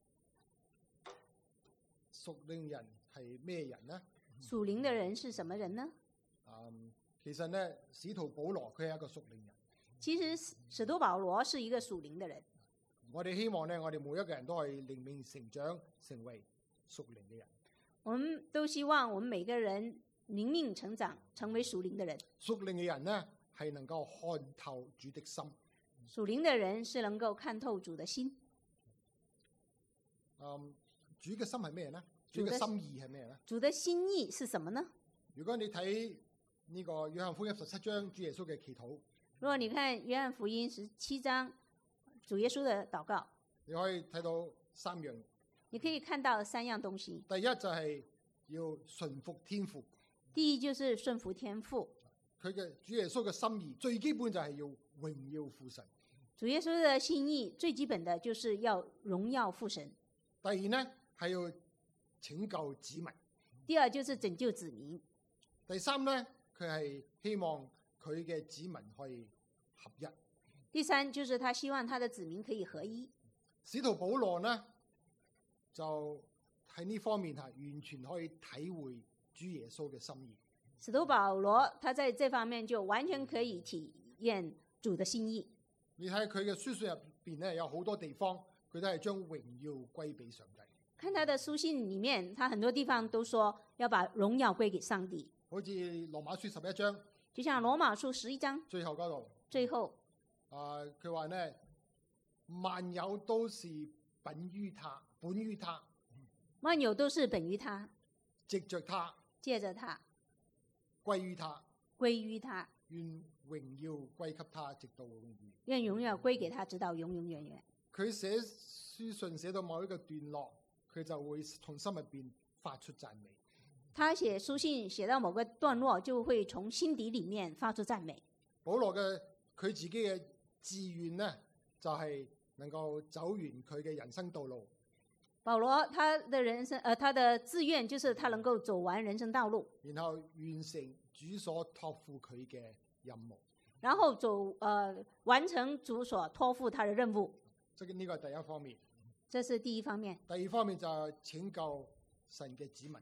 屬靈人係咩人呢？ 屬靈的人是什麼人呢？ 嗯，其實呢，使徒保羅佢係一個屬靈人。 其實使徒保羅是一個屬靈的人。 我哋希望呢，我哋每一個人都可以靈命成長，成為屬靈嘅人。 我們都希望我們每個人靈命成長，成為屬靈的人。 屬靈嘅人呢，係能夠看透主的心。 屬靈的人是能夠看透主的心。 嗯，主嘅心係咩呢？主嘅心意係咩呢？ 主的心意是什麼呢？ 如果你睇呢個約翰福音十七章主耶穌嘅祈禱， 如果你看約翰福音十七章主耶穌的禱告， 你可以睇到三樣。 你可以看到三樣東西。 第一就係要順服天父。 第一就是順服天父。 佢嘅主耶穌嘅心意最基本就係要榮耀父神。 主耶穌的心意最基本的就是要榮耀父神。 第二呢係要拯救子民。 第二就是拯救子民。 第三呢，佢係希望佢嘅子民可以合一。 第三就是他希望他的子民可以合一。 使徒保羅呢就喺呢方面係完全可以體會主耶穌嘅心意。 使徒保羅他在這方面就完全可以體驗主的心意。 你睇佢嘅書信入邊咧，有好多地方佢都係將榮耀歸俾上帝。 看他的書信裏面，他很多地方都說要把榮耀歸給上帝。 好似羅馬書十一章， 就像羅馬書十一章最後嗰度， 最後， 啊佢話呢，萬有都是本於他，本於他， 萬有都是本於他， 藉着他， 借着他， 歸於他， 歸於他， 願榮耀歸給他，直到永遠。 願榮耀歸給他，直到永永遠遠。 佢寫書信寫到某一個段落，佢就會從心入邊發出讚美。 他寫書信寫到某個段落，就會從心底裡面發出讚美。 保羅嘅佢自己嘅志願呢，就係、是、能夠走完佢嘅人生道路。 保羅他的人生，呃，他的志願就是他能夠走完人生道路， 然後完成主所託付佢嘅任務。 然後走，呃，完成主所託付他的任務。 即係呢個係第一方面。 這是第一方面。 第二方面就係拯救神嘅子民。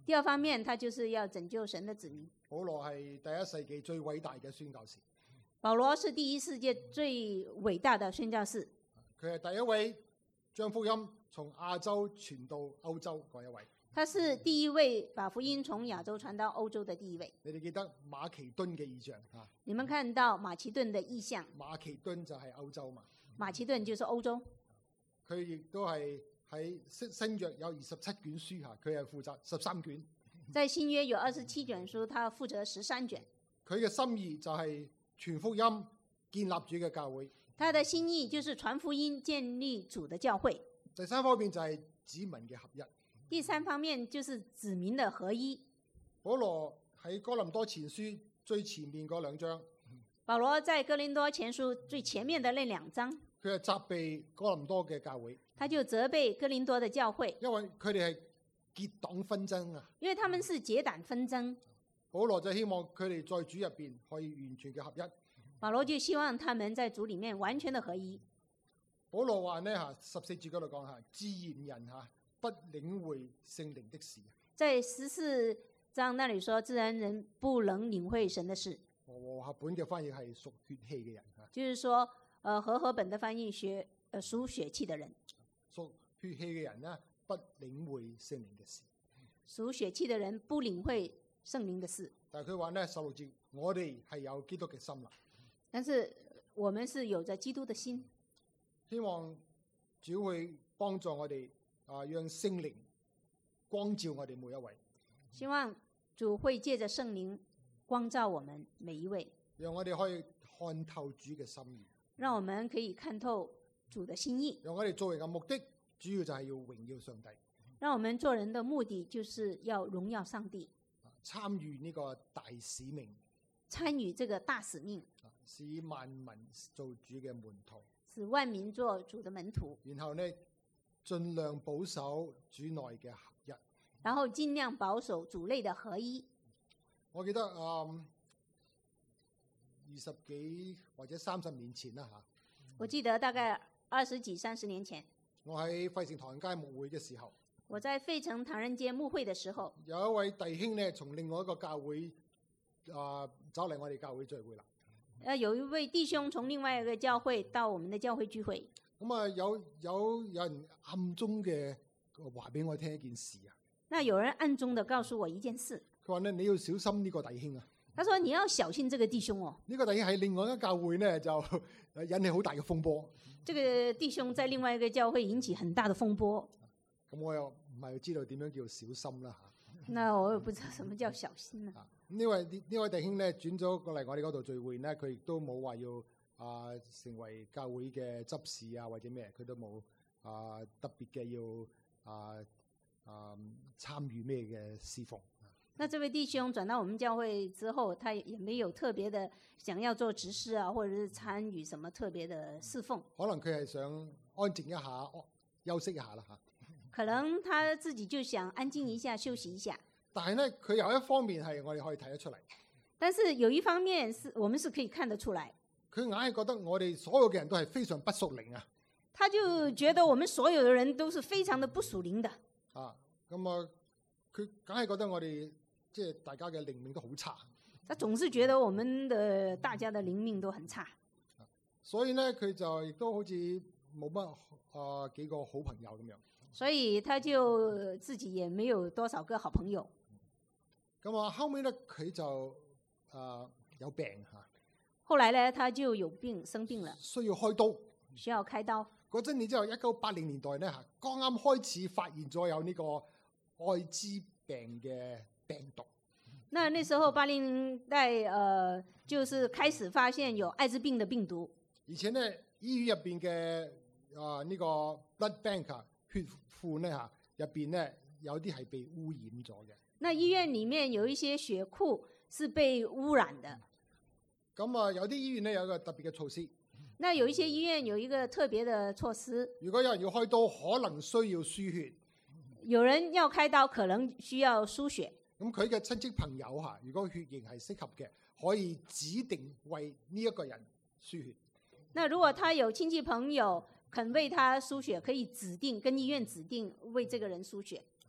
第二方面，他就是要拯救神的子民。 保羅係第一世紀最偉大嘅宣教士， 保羅是第一世界最偉大的宣教士， 佢係第一位將福音從亞洲傳到歐洲嗰一位。 他是第一位把福音從亞洲傳到歐洲的第一位。 你哋記得馬其頓嘅異象嚇？ 你們看到馬其頓的異象， 馬其頓就係歐洲嘛。 馬其頓就是歐洲。 佢亦都係喺新新約有二十七卷書嚇，佢係負責十三卷。 在新約有二十七卷書，他負責十三卷。 佢嘅心意就係傳福音、建立主嘅教會。 他的心意就是傳福音、建立主的教會。 第三方面就係子民嘅合一。 第三方面就是子民的合一。 保羅喺哥林多前書最前面嗰兩章， 保羅在哥林多前書最前面的那兩章， 佢係責備哥林多嘅教會， 他就責備哥林多的教會， 因為佢哋係結黨紛爭啊。 因為他們是結黨紛爭。 保羅就希望佢哋在主入邊可以完全嘅合一。 保羅就希望他們在主裡面完全的合一。 保羅話呢嚇，十四節嗰度講下，自然人嚇不領會聖靈的事。 在十四章那裡說，自然人不能領會神的事。 和合本嘅翻譯係屬血氣嘅人嚇， 就是說，呃，和合本的翻譯學，呃，屬血氣的人。 屬血氣嘅人呢，不領會聖靈嘅事。 屬血氣的人不領會聖靈的事。 但係佢話呢，十六節，我哋係有基督嘅心啦。 但是我們是有着基督的心。 希望主會幫助我哋啊，讓聖靈光照我哋每一位。 希望主會借着聖靈光照我們每一位， 讓我哋可以看透主嘅心意， 讓我們可以看透主的心意。 讓我哋做人嘅目的，主要就係要榮耀上帝。 讓我們做人的目的就是要榮耀上帝， 參與呢個大使命， 參與這個大使命， 使萬民做主嘅門徒， 使萬民做主的門徒。 然後呢，盡量保守主內嘅合一， 然後盡量保守主內的合一。 我記得嗯二十幾或者三十年前啦嚇， 我記得大概二十幾三十年前， 我喺費城唐人街牧會嘅時候， 我在費城唐人街牧會嘅時候， 有一位弟兄呢，從另外一個教會啊、呃、走嚟我哋教會聚會啦。 誒，有一位弟兄從另外一個教會到我們的教會聚會。 咁啊，有有有人暗中嘅話俾我聽一件事啊。 那有人暗中的告訴我一件事， 佢話咧，你要小心呢個弟兄啊。 他說你要小心這個弟兄哦。 呢個弟兄喺另外一個教會呢，就引起好大嘅風波。 這個弟兄在另外一個教會引起很大的風波。 咁我又唔係知道點樣叫小心啦嚇。 那我也不知道什麼叫小心啊。 呢位呢位弟兄咧轉咗過嚟我哋嗰度聚會咧，佢亦都冇話要啊、呃、成為教會嘅執事啊或者咩，佢都冇啊、呃、特別嘅要啊啊、呃、參與咩嘅侍奉。 那這位弟兄轉到我們教會之後，他也沒有特別的想要做執事啊，或者是參與什麼特別的侍奉。 可能佢係想安靜一下，休息一下啦嚇。 可能他自己就想安靜一下，休息一下。 但係咧，佢有一方面係我哋可以睇得出嚟。 但是有一方面是我們是可以看得出來。 佢硬係覺得我哋所有嘅人都係非常不屬靈啊。 他就覺得我們所有的人都是非常的不屬靈的。 啊，咁啊，佢梗係覺得我哋即係大家嘅靈命都好差。 他總是覺得我們的大家的靈命都很差。 所以咧，佢就亦都好似冇乜啊幾個好朋友咁樣。 所以他就自己也沒有多少個好朋友。 咁啊，後尾咧佢就啊、呃、有病嚇。 後來咧，他就有病生病了， 需要開刀。 需要開刀。 嗰陣然之後，一九八零年代咧嚇，剛啱開始發現咗有呢個愛滋病嘅病毒。 那那時候八零年代，呃，就是開始發現有艾滋病的病毒。 而且咧，醫院入邊嘅啊呢個 blood bank 啊血庫咧嚇入邊咧有啲係被污染咗嘅。 那醫院裡面有一些血庫是被污染的。 咁啊，有啲醫院咧有一個特別嘅措施。 那有一些醫院有一個特別的措施。 如果有人要開刀，可能需要輸血。 有人要開刀，可能需要輸血。 咁佢嘅親戚朋友嚇，如果血型係適合嘅，可以指定為呢一個人輸血。 那如果他有親戚朋友肯為他輸血，可以指定跟醫院指定為這個人輸血。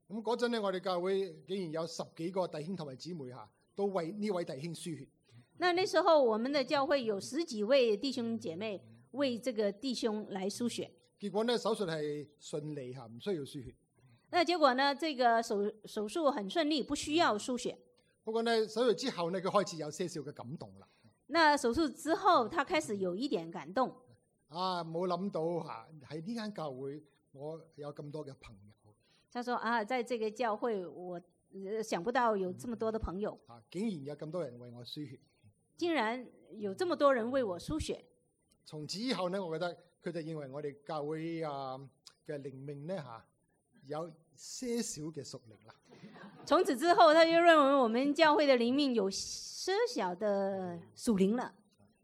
咁嗰陣咧，我哋教會竟然有十幾個弟兄同埋姊妹嚇，都為呢位弟兄輸血。 那那時候我們的教會有十幾位弟兄姐妹為這個弟兄來輸血。 結果呢，手術係順利嚇，唔需要輸血。 那結果呢，這個手手術很順利，不需要輸血。 不過呢，手術之後呢，佢開始有些少嘅感動啦。 那手術之後，他開始有一點感動。 啊，冇諗到嚇喺呢間教會，我有咁多嘅朋友。 他說啊，在這個教會，我想不到有這麼多的朋友。 啊，竟然有咁多人為我輸血。 竟然有這麼多人為我輸血。 從此以後呢，我覺得佢就認為我哋教會啊嘅靈命呢嚇有些少嘅屬靈啦。 從此之後，他就認為我們教會的靈命有些小的屬靈了。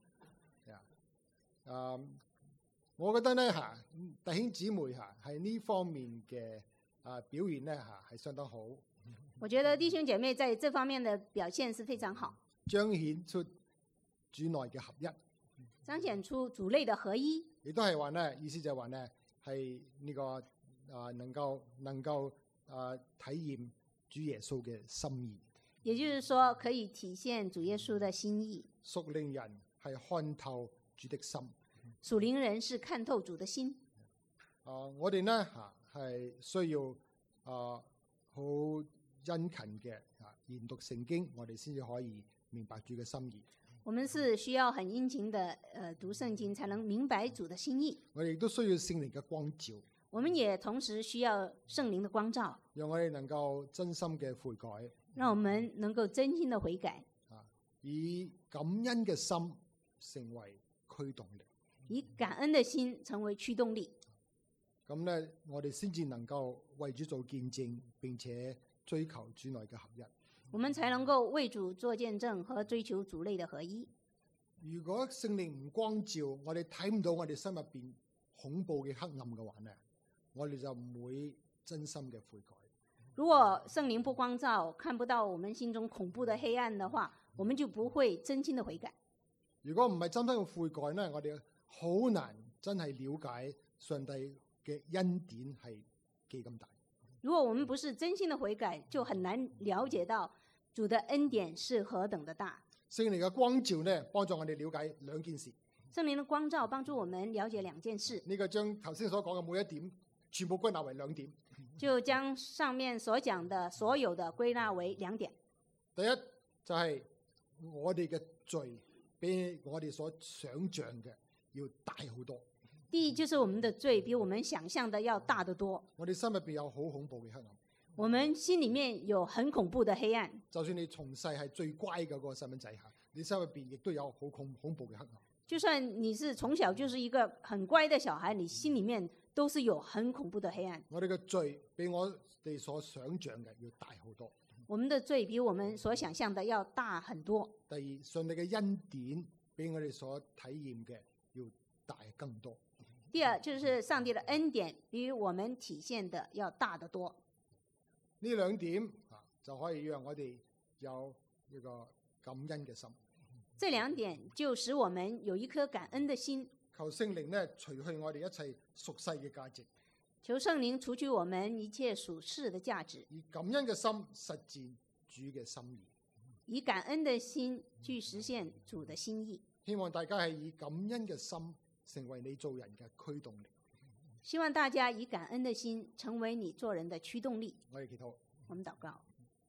啊，我覺得呢嚇弟兄姊妹嚇喺呢方面嘅啊表現呢嚇係相當好。 我覺得弟兄姐妹在這方面的表現是非常好， 彰顯出主內嘅合一， 彰顯出主內的合一， 亦都係話呢，意思就係話呢係呢個啊能夠能夠啊體驗主耶穌嘅心意。 也就是說可以體現主耶穌的心意。 屬靈人係看透主的心， 屬靈人是看透主的心。 啊，我哋呢嚇係需要啊好殷勤嘅啊研讀聖經，我哋先至可以明白主嘅心意。 我們是需要很殷勤的呃讀聖經，才能明白主的心意。 我哋亦都需要聖靈嘅光照。 我們也同時需要聖靈的光照， 讓我哋能夠真心嘅悔改， 讓我們能夠真心的悔改， 啊，以感恩嘅心成為驅動力， 以感恩的心成為驅動力。 咁咧，我哋先至能夠為主做見證，並且追求主內嘅合一。 我們才能夠為主做見證和追求主內的合一。 如果聖靈唔光照，我哋睇唔到我哋心入邊恐怖嘅黑暗嘅話呢，我哋就唔會真心嘅悔改。 如果聖靈不光照，看不到我們心中恐怖的黑暗的話，我們就不會真心的悔改。 如果唔係真心嘅悔改呢，我哋好難真係了解上帝嘅恩典係幾咁大。 如果我們不是真心的悔改，就很難了解到主的恩典是何等的大。 聖靈嘅光照呢，幫助我哋了解兩件事。 聖靈的光照幫助我們了解兩件事。 呢個將頭先所講嘅每一點，全部歸納為兩點。 就將上面所講的所有的歸納為兩點。 第一就係我哋嘅罪比我哋所想象嘅要大好多。 第一就是我們的罪比我們想象的要大得多。 我哋心入邊有好恐怖嘅黑暗。 我們心裏面有很恐怖的黑暗。 就算你從細係最乖嘅嗰個細蚊仔嚇，你心入邊亦都有好恐恐怖嘅黑暗。 就算你是從小就是一個很乖的小孩，你心裏面都是有很恐怖的黑暗。 我哋嘅罪比我哋所想象嘅要大好多。 我們的罪比我們所想象的要大很多。 第二，上帝嘅恩典比我哋所體驗嘅要大更多。 第二，就是上帝的恩典比我們體現的要大得多。 呢兩點啊，就可以讓我哋有一個感恩嘅心。 這兩點就使我們有一顆感恩的心。 求聖靈呢，除去我哋一切屬世嘅價值。 求聖靈除去我們一切屬世的價值。 以感恩嘅心實踐主嘅心意。 以感恩的心去實現主的心意。 希望大家係以感恩嘅心成為你做人嘅驅動力。 希望大家以感恩的心成為你做人的驅動力。 我哋祈禱。 我們禱告。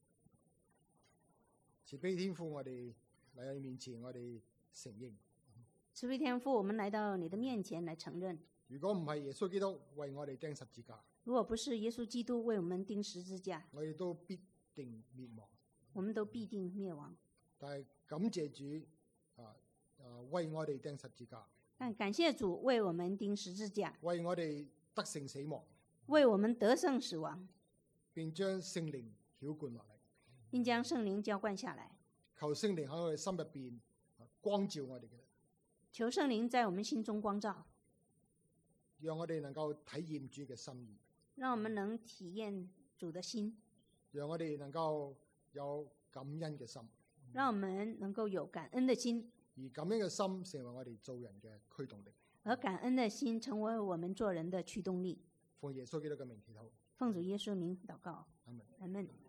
慈悲天父，我哋嚟到你面前，我哋承認。 慈悲天父，我們來到你的面前來承認。 如果唔係耶穌基督為我哋釘十字架， 如果不是耶穌基督為我們釘十字架， 我哋都必定滅亡。 我們都必定滅亡。 但係感謝主啊啊，為我哋釘十字架。 但感謝主為我們釘十字架， 為我哋得勝死亡， 為我們得勝死亡， 並將聖靈澆灌落嚟， 並將聖靈澆灌下來。 求聖靈喺我哋心入邊光照我哋嘅， 求聖靈在我們心中光照， 讓我哋能夠體驗主嘅心意， 讓我們能體驗主的心， 讓我哋能夠有感恩嘅心， 讓我們能夠有感恩的心， 而感恩嘅心成為我哋做人嘅驅動力， 而感恩的心成為我們做人的驅動力。 奉耶穌基督嘅名祈禱， 奉主耶穌名禱告。 阿門。 阿門。